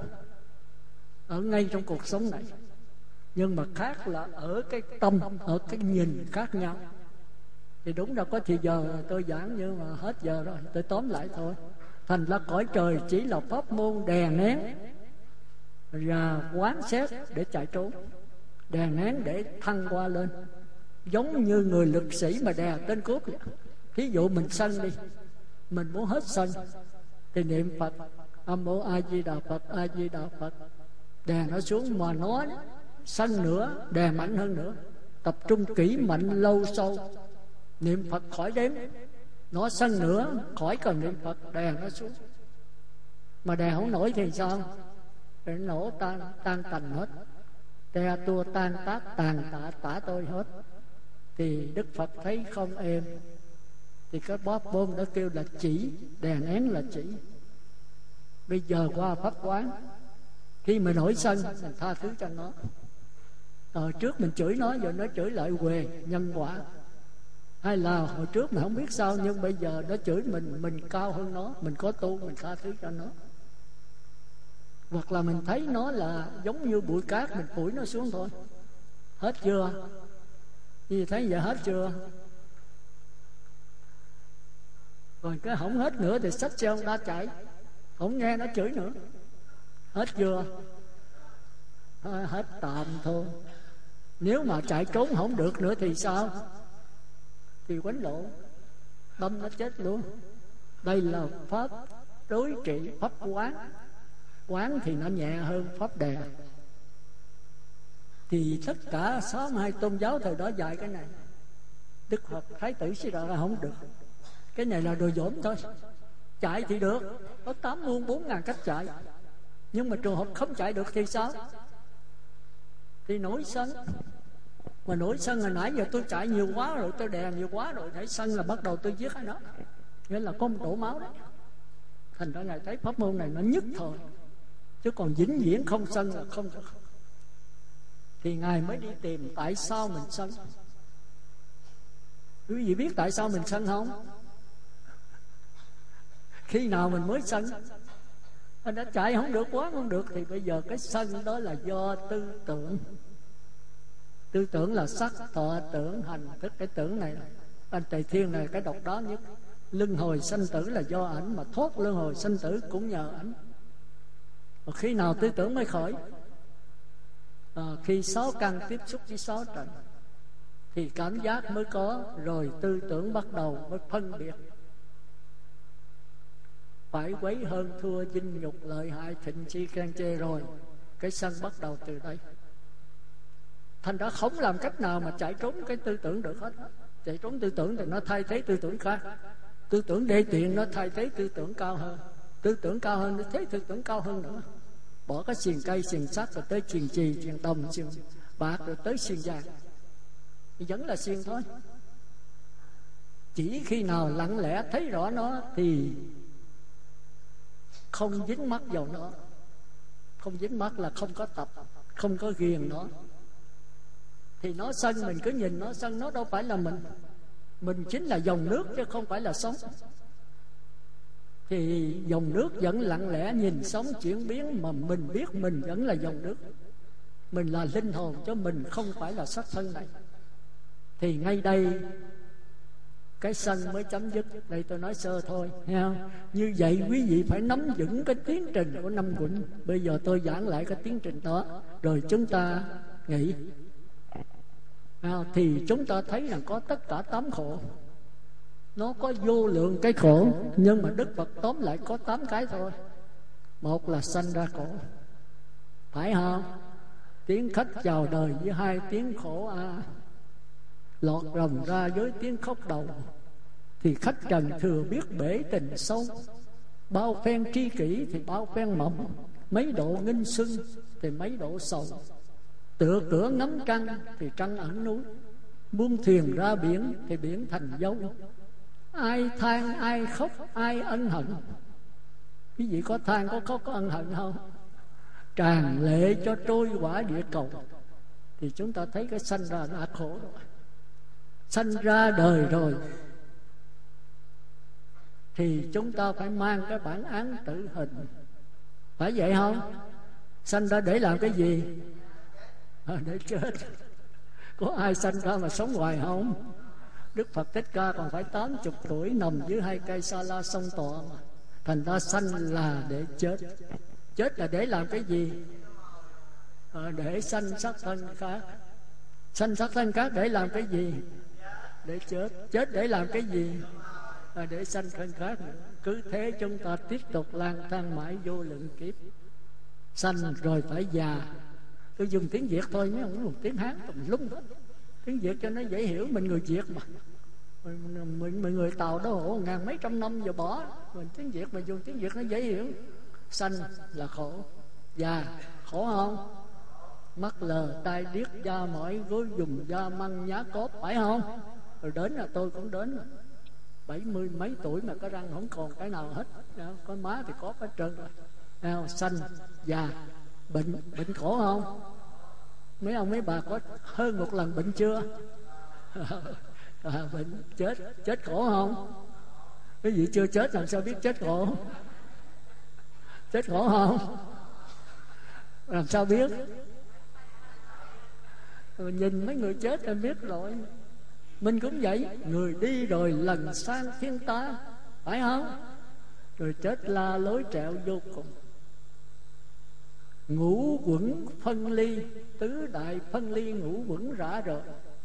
Ở ngay trong cuộc sống này. Nhưng mà khác là ở cái tâm, ở cái nhìn khác nhau. Thì đúng là có thì giờ tôi giảng, nhưng mà hết giờ rồi, tôi tóm lại thôi. Thành ra cõi trời chỉ là pháp môn đè nén và quán xét để chạy trốn, đè nén để thăng qua lên. Giống như người lực sĩ mà đè tên cướp vậy. Thí dụ mình sân đi, mình muốn hết sân thì niệm Phật Nam Mô A Di Đà Phật, A Di Đà Phật, đè nó xuống. Mà nó sân nữa, đè mạnh hơn nữa, tập trung kỹ mạnh lâu sâu, niệm Phật khỏi đếm. Nó sân nữa, khỏi cần niệm Phật, đè nó xuống. Mà đè không nổi thì sao? Để nổ tan, tan tành hết, te tua tan tác, tàn tạ tả tôi hết. Thì Đức Phật thấy không êm, thì cái bóp bôn đã kêu là chỉ, đè nén là chỉ. Bây giờ qua pháp quán, khi mà nổi sân mình tha thứ cho nó. Hồi trước mình chửi nó, giờ nó chửi lại huề nhân quả. Hay là hồi trước mình không biết sao, nhưng bây giờ nó chửi mình, mình cao hơn nó, mình có tu, mình tha thứ cho nó. Hoặc là mình thấy nó là giống như bụi cát, mình phủi nó xuống thôi. Hết chưa? Vì thấy vậy hết chưa? Rồi cái không hết nữa thì xách xe ông ta chạy, không nghe nó chửi nữa. Hết chưa? Hết tạm thôi. Nếu mà chạy trốn không được nữa thì sao? Thì quánh lộn, đâm nó chết luôn. Đây là pháp đối trị, pháp quán. Quán thì nó nhẹ hơn pháp đè. Thì tất cả sáu mươi hai tôn giáo thời đó dạy cái này. Đức Phật Thái tử Siddhartha không được. Cái này là đồ dỗm thôi. Chạy thì được, có tám muôn bốn ngàn cách chạy. Nhưng mà trường hợp không chạy được thì sao? thì nổi sân. Mà nổi sân hồi nãy giờ tôi chạy nhiều quá rồi, tôi đè nhiều quá rồi, thấy sân là bắt đầu tôi giết ai đó, nghĩa là có một đổ máu đấy. Thành ra Ngài thấy pháp môn này nó nhất thời, chứ còn vĩnh viễn không sân là không được. Thì Ngài mới đi tìm tại sao mình sân. Quý vị biết tại sao mình sân không? Khi nào mình mới sân? Anh đã chạy không được, quá không được, thì bây giờ cái sân đó là do tư tưởng. Tư tưởng là sắc, thọ, tưởng, hành, thức. Cái tưởng này, anh Tề Thiên này cái độc đáo nhất. Luân hồi sanh tử là do ảnh, mà thoát luân hồi sanh tử cũng nhờ ảnh. Và khi nào tư tưởng mới khởi? À, khi sáu căn tiếp xúc với sáu trần thì cảm giác mới có, rồi tư tưởng bắt đầu mới phân biệt. Phải quấy hơn thua, dinh nhục lợi hại, thịnh chi khen chê, rồi cái sân bắt đầu từ đây. Thành ra không làm cách nào mà chạy trốn cái tư tưởng được hết. Chạy trốn tư tưởng thì nó thay thế tư tưởng khác. Tư tưởng đê tiện nó thay thế tư tưởng cao hơn, tư tưởng cao hơn nó thế tư tưởng cao hơn nữa. Bỏ cái xiềng cây, xiềng sắt rồi tới xiềng chì, xiềng đồng, xiềng bạc, rồi tới xiềng vàng, thì vẫn là xiềng thôi. Chỉ khi nào lặng lẽ thấy rõ nó thì không dính mắc vào nó. Không dính mắc là không có tập, không có ghiền nó. Thì nó sân mình cứ nhìn nó sân, nó đâu phải là mình. Mình chính là dòng nước chứ không phải là sóng. Thì dòng nước vẫn lặng lẽ nhìn sóng chuyển biến, mà mình biết mình vẫn là dòng nước. Mình là linh hồn chứ mình không phải là sắc thân này. Thì ngay đây cái sân mới chấm dứt. Đây tôi nói sơ thôi, nghe không? Như vậy quý vị phải nắm vững cái tiến trình của năm quận. Bây giờ tôi giảng lại cái tiến trình đó, rồi chúng ta nghĩ. À, thì chúng ta thấy là có tất cả tám khổ. Nó có vô lượng cái khổ, nhưng mà Đức Phật tóm lại có tám cái thôi. Một là sanh ra khổ, phải không? Tiếng khách chào đời với hai tiếng khổ a, à. Lọt rồng ra với tiếng khóc đầu, thì khách trần thừa biết bể tình sâu. Bao phen tri kỷ thì bao phen mộng, mấy độ nghinh sưng thì mấy độ sầu. Tựa cửa ngắm trăng thì trăng ẩn núi, buông thuyền ra biển thì biển thành dấu. Ai than ai khóc ai ân hận. Quý vị có than có khóc có ân hận không? Tràn lệ cho trôi quả địa cầu. Thì chúng ta thấy cái sanh ra đã khổ rồi. Sanh ra đời rồi thì chúng ta phải mang cái bản án tử hình, phải vậy không? Sanh ra để làm cái gì? À, để chết. Có ai sanh ra mà sống hoài không? Đức Phật Thích Ca còn phải tám chục tuổi nằm dưới hai cây sa la sông tọa mà. Thành ra sanh là để chết. Chết là để làm cái gì? À, để sanh sắc thân khác. Sanh sắc thân khác để làm cái gì? Để chết. Chết để làm cái gì? À, để sanh thân khác nữa. Cứ thế chúng ta tiếp tục lang thang mãi vô lượng kiếp. Sanh rồi phải già. Tôi dùng tiếng Việt thôi, mấy ông dùng tiếng Hán tùm lum hết. Tiếng Việt cho nó dễ hiểu, mình người Việt mà. Mình, mình, mình người Tàu đó hộ ngàn mấy trăm năm giờ bỏ. Mình tiếng Việt mà dùng tiếng Việt nó dễ hiểu. Sanh là khổ, già khổ không? Mắt lờ, tai điếc, da mỏi, gối dùng, da măng, nhá cốp, phải không? Rồi đến là tôi cũng đến rồi. Bảy mươi mấy tuổi mà có răng không còn cái nào hết. Có má thì có hết trơn rồi. Sanh, già, bệnh, bệnh khổ không? Mấy ông mấy bà có hơn một lần bệnh chưa? À, bệnh chết, chết khổ không? Cái gì chưa chết làm sao biết chết khổ? Chết khổ không? Làm sao biết? Rồi nhìn mấy người chết em biết rồi. Mình cũng vậy, người đi rồi lần sang thiên ta, phải không? Rồi chết la lối trẹo vô cùng. Ngũ quẩn phân ly, tứ đại phân ly ngũ quẩn rã rời.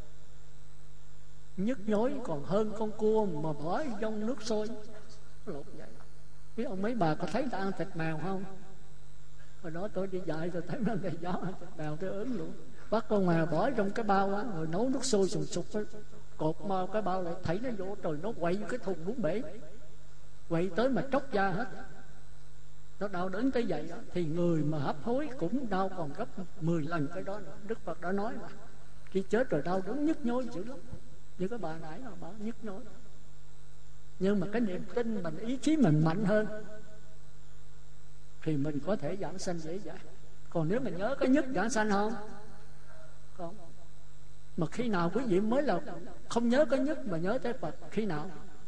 Nhức nhối còn hơn con cua mà bỏ trong nước sôi. Lột vậy. Biết ông mấy bà có thấy ta ăn thịt mèo không? Hồi đó tôi đi dạy tôi thấy nó đầy gió ăn thịt mèo tôi ớn luôn. Bắt con mèo bỏ trong cái bao á, rồi nấu nước sôi sùng sục ấy. Cột bao cái bao lại thấy nó vô, trời nó quậy cái thùng muốn bể, quậy tới mà tróc da hết. nó đau đớn tới vậy đó, thì người mà hấp hối cũng đau còn gấp mười lần cái đó nữa. Đức Phật đã nói mà, khi chết rồi đau đớn nhức nhối dữ lắm, như cái bà nãy mà bảo nhức nhối. Nhưng mà cái niềm tin mình, ý chí mình mạnh hơn thì mình có thể giảng sanh dễ dàng. Còn nếu mình nhớ cái nhất giảng sanh không? Không. Mà khi nào quý vị mới là không nhớ cái nhất mà nhớ tới Phật? Khi nào?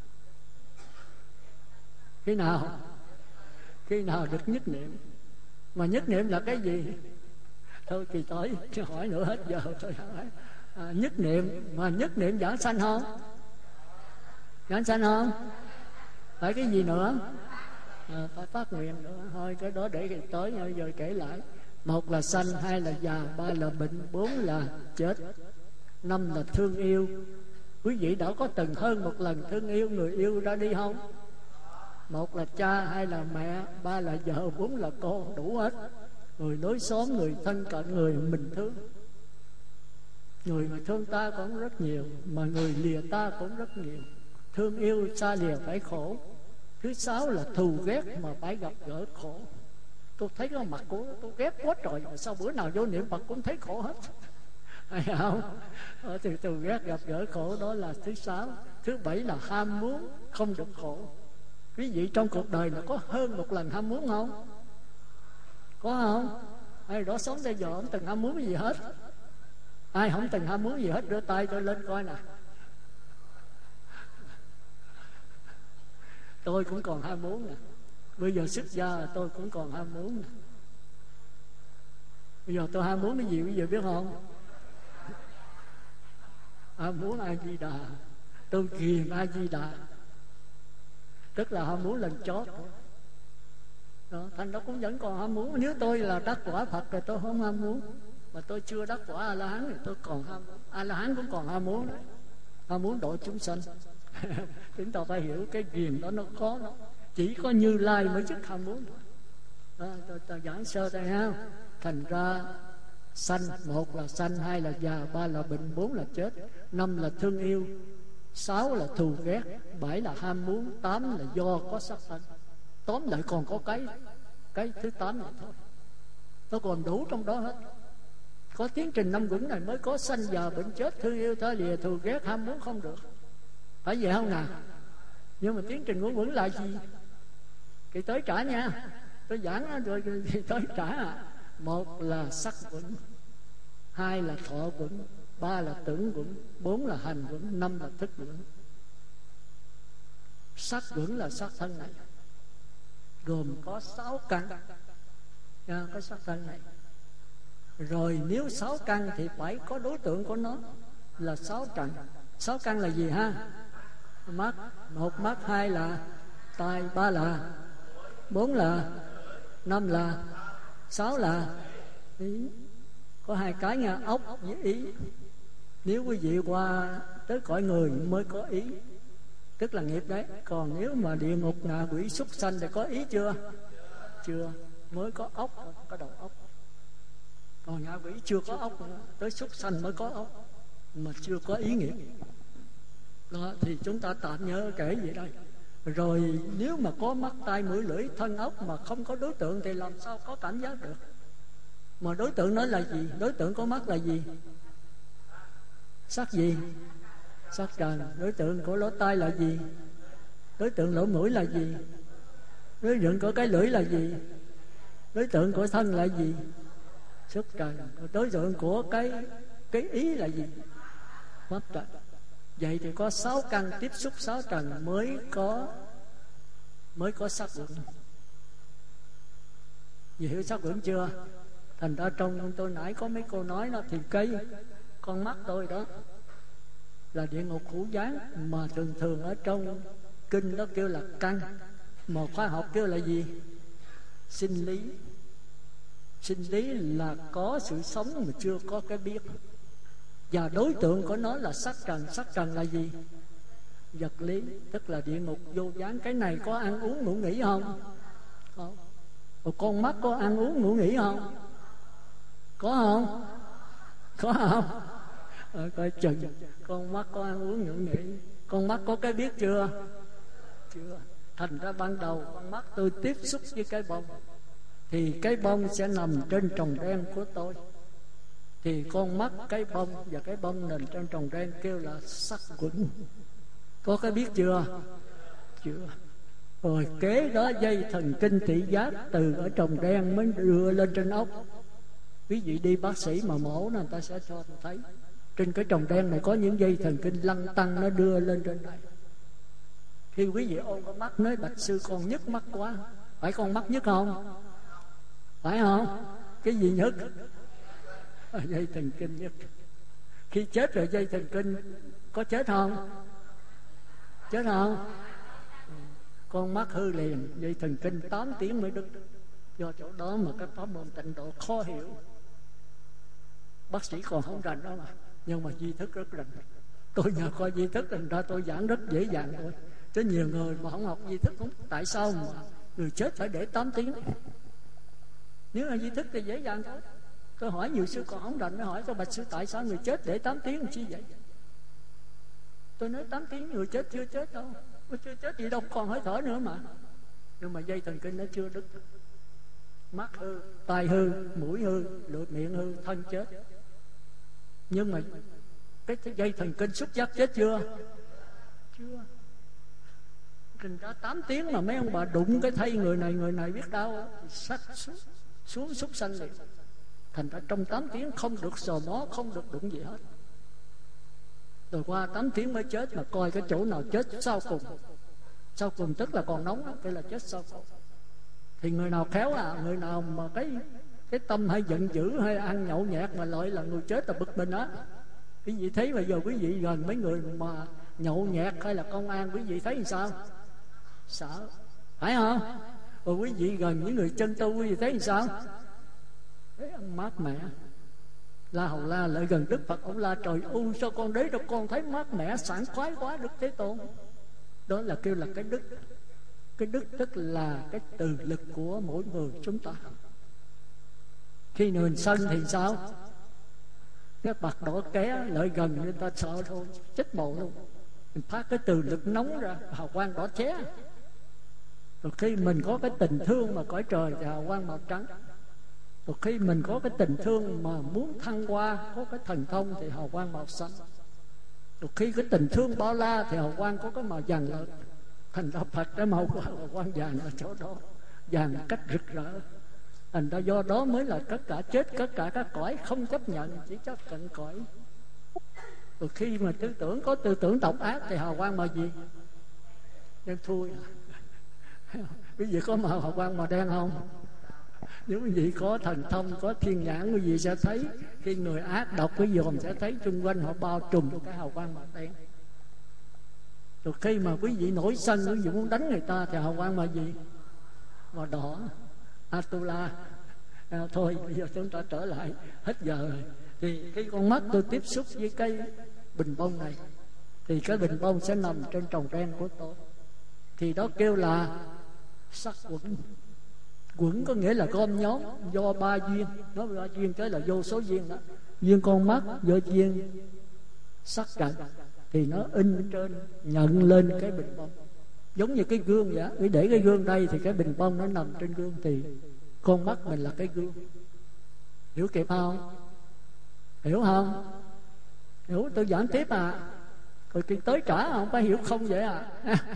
Khi nào? Khi nào được nhất niệm. Mà nhất niệm là cái gì? Thôi kỳ tới hỏi nữa hết giờ tôi hỏi. À, nhất niệm, mà nhất niệm giảng sanh không? Giảng sanh không? Phải cái gì nữa? À, phải phát nguyện nữa. Thôi cái đó để tới bây giờ kể lại. Một là sanh, hai là già, ba là bệnh, bốn là chết, năm là thương yêu. Quý vị đã có từng hơn một lần thương yêu người yêu ra đi không? Một là cha, hai là mẹ, ba là vợ, bốn là cô, đủ hết. Người lối xóm, người thân cận, người mình thương. Người mà thương ta cũng rất nhiều, mà người lìa ta cũng rất nhiều. Thương yêu xa lìa phải khổ. Thứ sáu là thù ghét mà phải gặp gỡ khổ. Tôi thấy cái mặt của tôi ghét quá trời, mà sao bữa nào vô niệm Phật cũng thấy khổ hết. Hay không? Ở từ từ ghét gặp gỡ khổ, đó là thứ sáu. Thứ bảy là ham muốn không được khổ. Quý vị trong cuộc đời là có hơn một lần ham muốn không? Có không? Ai đó sống bây giờ không từng ham muốn cái gì hết? Ai không từng ham muốn gì hết đưa tay tôi lên coi nè. Tôi cũng còn ham muốn nè. Bây giờ xuất gia tôi cũng còn ham muốn nè. Bây giờ tôi ham muốn cái gì bây giờ biết không? Ham muốn A Di Đà. Tôi ghiền A Di Đà. Tức là ham muốn lần chót đó. Thành đó cũng vẫn còn ham muốn. Nếu tôi là đắc quả Phật rồi tôi không ham muốn, mà tôi chưa đắc quả A La Hán thì tôi còn ham muốn. A La Hán cũng còn ham muốn đấy. Ham muốn độ chúng sanh. Chúng ta phải hiểu cái ghiền đó nó khó đó. Chỉ có Như Lai mới dứt ham muốn đó. Tôi, tôi giảng sơ đây ha. Thành ra sanh, một là sanh, hai là già, ba là bệnh, bốn là chết, năm là thương yêu, sáu là thù ghét, bảy là ham muốn, tám là do có sắc thân. Tóm lại còn có cái cái thứ tám này thôi. Nó còn đủ trong đó hết. Có tiến trình năm quẩn này mới có sanh già bệnh chết, thương yêu tha lìa, thù ghét, ham muốn không được. Phải vậy không nào? Nhưng mà tiến trình ngũ quẩn là gì? Kỳ tới trả nha. Tôi giảng rồi kỳ tới trả à. Một là sắc quẩn, hai là thọ quẩn, ba là tưởng quẩn, bốn là hành quẩn, năm là thức quẩn. Sắc quẩn là sắc thân này, gồm có sáu căn. À, có sắc thân này. Rồi nếu sáu căn thì phải có đối tượng của nó là sáu trần. Sáu căn là gì ha? Mắt, một mắt, hai là tai, ba là, bốn là, năm là, sáu là ý. Có hai cái nha, ốc với ý. Nếu quý vị qua tới cõi người mới có ý, tức là nghiệp đấy. Còn nếu mà địa ngục, ngạ quỷ, súc sanh thì có ý chưa? Chưa. Mới có ốc, có đầu ốc. Còn ngạ quỷ chưa có ốc nữa. Tới súc sanh mới có ốc, mà chưa có ý nghiệp đó. Thì chúng ta tạm nhớ kể vậy đây. Rồi nếu mà có mắt, tai, mũi, lưỡi, thân, ốc mà không có đối tượng thì làm sao có cảm giác được? Mà đối tượng nói là gì? Đối tượng có mắt là gì? Sắc gì? Sắc trần. Đối tượng của lỗ tai là gì? Đối tượng lỗ mũi là gì? Đối tượng của cái lưỡi là gì? Đối tượng của thân là gì? Xúc trần. Đối tượng của cái cái ý là gì? Pháp trần. Vậy thì có sáu căn tiếp xúc sáu trần mới có mới có sắc quẩn. Vì hiểu sắc quẩn chưa? Thành ra trong tôi nãy có mấy câu nói đó thì cây con mắt tôi đó là địa ngục hữu gián, mà thường thường ở trong kinh đó kêu là căn, mà khoa học kêu là gì? Sinh lý. Sinh lý là có sự sống mà chưa có cái biết. Và đối tượng của nó là sắc trần. Sắc trần là gì? Vật lý, tức là địa ngục vô gián. Cái này có ăn uống ngủ nghỉ không? Không. Rồi con mắt có ăn uống ngủ nghỉ không? Có không? Có không? Ờ, coi chừng con mắt có ăn uống ngủ nghỉ. Con mắt có cái biết chưa? Chưa. Thành ra ban đầu con mắt tôi tiếp xúc với cái bông, thì cái bông sẽ nằm trên tròng đen của tôi. Thì con mắt, cái bông và cái bông nằm trên tròng đen kêu là sắc quẩn. Có cái biết chưa? Chưa. Rồi kế đó dây thần kinh thị giác từ ở tròng đen mới đưa lên trên ốc. Quý vị đi bác sĩ mà mổ người ta sẽ cho thấy trên cái tròng đen này có những dây thần kinh lăn tăng, nó đưa lên trên này. Khi quý vị ôm con mắt nói bạch sư con nhức mắt quá, phải con mắt nhức không? Phải không? Cái gì nhức? Dây thần kinh nhức. Khi chết rồi dây thần kinh có chết không? Chết không? Con mắt hư liền, dây thần kinh tám tiếng mới đứt. Do chỗ đó mà cái pháp môn tịnh độ khó hiểu. Bác sĩ còn không rành đó mà, nhưng mà di thức rất rành. Tôi nhờ coi di thức thành ra tôi giảng rất dễ dàng thôi. Chứ nhiều người mà không học di thức không. Tại sao mà người chết phải để tám tiếng? Nếu là di thức thì dễ dàng thôi. Tôi hỏi nhiều sư còn không rành, mới hỏi tôi bạch sư tại sao người chết để tám tiếng làm chi vậy? Tôi nói tám tiếng người chết chưa chết đâu. Tôi chưa chết gì đâu, còn hơi thở nữa mà. Nhưng mà dây thần kinh nó chưa đứt. Mắt hư, tai hư, mũi hư, lưỡi miệng hư, thân chết. Nhưng mà cái dây thần kinh xúc giác chết chưa? Chưa. Thành ra tám tiếng mà mấy ông bà đụng cái thây người này người này biết đau thì sắc xuống, xuống súc sanh liền. Thành ra trong tám tiếng không được sờ mó, không được đụng gì hết. Rồi qua tám tiếng mới chết, mà coi cái chỗ nào chết sau cùng. Sau cùng tức là còn nóng đó, cái là chết sau cùng. Thì người nào khéo à, người nào mà cái cái tâm hay giận dữ hay ăn nhậu nhẹt mà lợi là người chết là bực mình á. Quý vị thấy bây giờ quý vị gần mấy người mà nhậu nhẹt hay là công an, quý vị thấy làm sao? Sợ, phải không? Rồi quý vị gần những người chân tu, quý vị thấy làm sao? Thấy ăn mát mẻ. La Hầu La lại gần Đức Phật, ông la trời ơi sao con đấy đâu con thấy mát mẻ sảng khoái quá Đức Thế Tôn. Đó là kêu là cái đức. Cái đức tức là cái từ lực của mỗi người chúng ta. Khi người sân thì sao? Cái mặt đỏ ké lại gần người ta sợ thôi, chết bộ luôn. Mình phát cái từ lực nóng ra, hào quang đỏ ché. Rồi khi mình có cái tình thương mà cõi trời thì hào quang màu trắng. Rồi khi mình có cái tình thương mà muốn thăng hoa, có cái thần thông thì hào quang màu xanh. Rồi khi cái tình thương bao la thì hào quang có cái màu vàng lợn. Thành ra Phật cái màu của hào quang vàng ở chỗ đó, vàng một cách rực rỡ. Thành ra do đó mới là tất cả chết, tất cả các cõi không chấp nhận, chỉ chấp cận cõi. Rồi khi mà tư tưởng có tư tưởng độc ác thì hào quang màu gì? Đen thui. Quý vị có màu hào quang màu đen không? Nếu quý vị có thần thông, có thiên nhãn, quý vị sẽ thấy khi người ác độc quý vị sẽ thấy xung quanh họ bao trùm cái hào quang màu đen. Rồi khi mà quý vị nổi sân, quý vị muốn đánh người ta thì hào quang màu gì? Màu đỏ, Atula. À, thôi bây giờ chúng ta trở lại, hết giờ rồi. Thì khi con mắt tôi tiếp xúc với cái bình bông này, thì cái bình bông sẽ nằm trên tròng đen của tôi. Thì đó kêu là sắc quẩn. Quẩn có nghĩa là gom nhóm do ba duyên. Nói ba duyên cái là vô số duyên đó. Duyên con mắt, do duyên sắc trần, thì nó in trên, nhận lên cái bình bông. Giống như cái gương vậy. Cứ để cái gương đây thì cái bình bông nó nằm trên gương, thì con mắt mình là cái gương. Hiểu kịp không? Hiểu không? Hiểu tôi giảng tiếp à? Rồi khi tới trả không phải hiểu không vậy à?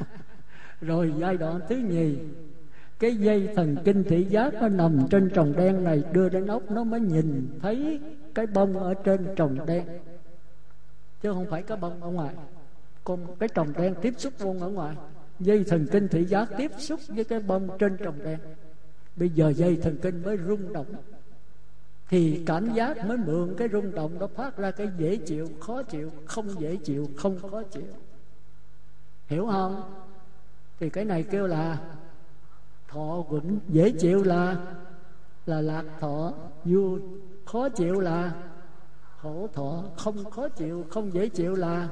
Rồi giai đoạn thứ nhì, cái dây thần kinh thị giác nó nằm trên tròng đen này, đưa đến ốc nó mới nhìn thấy cái bông ở trên tròng đen, chứ không phải cái bông ở ngoài. Còn cái tròng đen tiếp xúc bông ở ngoài, dây thần kinh thị giác tiếp xúc với cái bông trên tròng đen. Bây giờ dây thần kinh mới rung động, thì cảm giác mới mượn cái rung động đó phát ra cái dễ chịu, khó chịu, không dễ chịu, không khó chịu. Hiểu không? Thì cái này kêu là thọ quẩn. Dễ chịu là là lạc thọ, vui. Khó chịu là khổ thọ. Không khó chịu, không dễ chịu là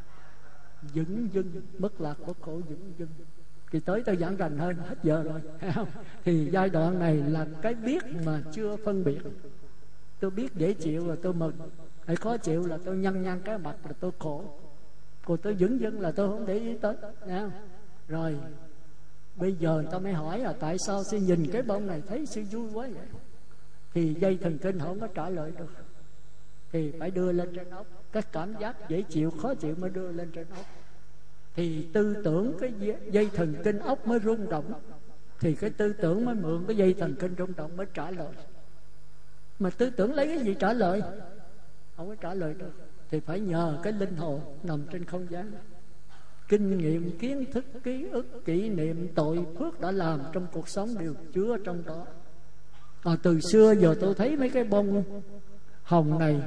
dửng dưng, bất lạc bất khổ dửng dưng. Thì tới tôi giảng rành hơn, hết giờ rồi. Thì giai đoạn này là cái biết mà chưa phân biệt. Tôi biết dễ chịu là tôi mừng, hay khó chịu là tôi nhăn nhăn cái mặt là tôi khổ, còn tôi dửng dưng là tôi không để ý tới. Rồi Bây giờ người ta mới hỏi là tại sao sư nhìn cái bông này thấy sư vui quá vậy? Thì dây thần kinh không có trả lời được, thì phải đưa lên trên ốc. Cái cảm giác dễ chịu khó chịu mới đưa lên trên ốc. Thì tư tưởng cái dây thần kinh ốc mới rung động, thì cái tư tưởng mới mượn cái dây thần kinh rung động mới trả lời. Mà tư tưởng lấy cái gì trả lời? Không có trả lời được. Thì phải nhờ cái linh hồn nằm trên không gian, kinh nghiệm, kiến thức, ký ức, kỷ niệm, tội phước đã làm trong cuộc sống đều chứa trong đó. À, từ xưa giờ tôi thấy mấy cái bông hồng này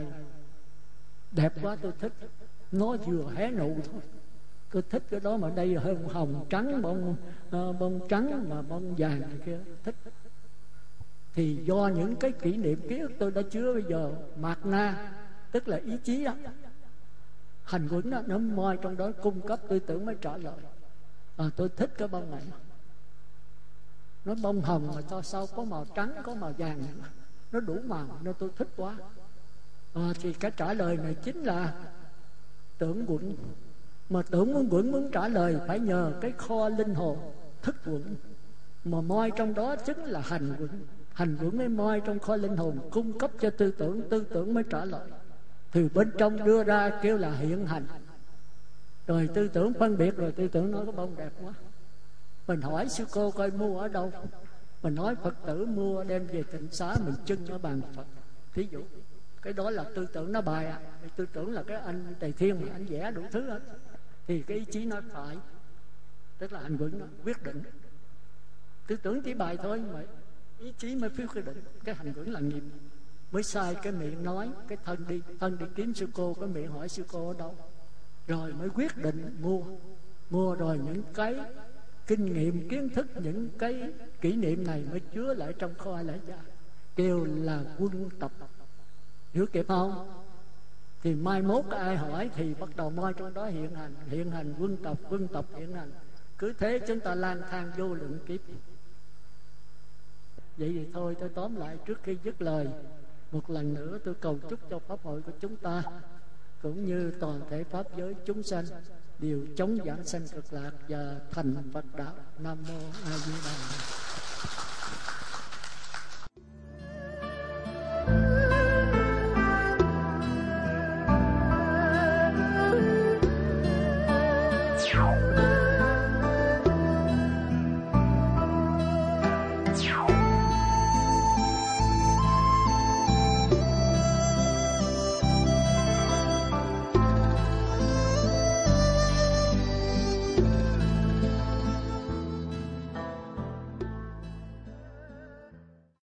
đẹp quá, tôi thích. Nó vừa hé nụ thôi, tôi thích cái đó. Mà đây là hơn hồng trắng, bông uh, bông trắng mà bông vàng này kia, thích. Thì do những cái kỷ niệm ký ức tôi đã chứa bây giờ, mạt na tức là ý chí đó, hành quẩn đó, nó moi trong đó cung cấp tư tưởng mới trả lời. À, tôi thích cái bông này, nó bông hồng mà cho sau có màu trắng, có màu vàng, nó đủ màu nên tôi thích quá. À, thì cái trả lời này chính là tưởng quẩn. Mà tưởng muốn quẩn muốn trả lời phải nhờ cái kho linh hồn thức quẩn, mà moi trong đó chính là hành quẩn. Hành quẩn mới moi trong kho linh hồn cung cấp cho tư tưởng, tư tưởng mới trả lời. Từ bên trong đưa ra kêu là hiện hành. Rồi tư tưởng phân biệt, rồi tư tưởng nói cái bông đẹp quá. Mình hỏi sư cô coi mua ở đâu, mình nói Phật tử mua đem về tịnh xá mình trưng ở bàn Phật. Thí dụ cái đó là tư tưởng nó bài à. Tư tưởng là cái anh Tề Thiên mà anh vẽ đủ thứ hết. Thì cái ý chí nói phải, tức là hành quẩn nó quyết định. Tư tưởng chỉ bài thôi mà ý chí mới phiếu quyết định. Cái hành quẩn là nghiệp. Mới sai cái miệng nói, cái thân đi thân đi kiếm sư cô, cái miệng hỏi sư cô ở đâu, rồi mới quyết định mua. Mua rồi những cái kinh nghiệm, kiến thức, những cái kỷ niệm này mới chứa lại trong kho lại ra, kêu là quân tập. Hiểu kịp không? Thì mai mốt ai hỏi thì bắt đầu moi trong đó hiện hành. Hiện hành quân tập, quân tập hiện hành. Cứ thế chúng ta lang thang vô lượng kiếp. Vậy thì thôi, tôi tóm lại trước khi dứt lời, một lần nữa tôi cầu chúc cho pháp hội của chúng ta cũng như toàn thể pháp giới chúng sanh đều chống giảng sanh cực lạc và thành Phật đạo. Nam mô A Di Đà.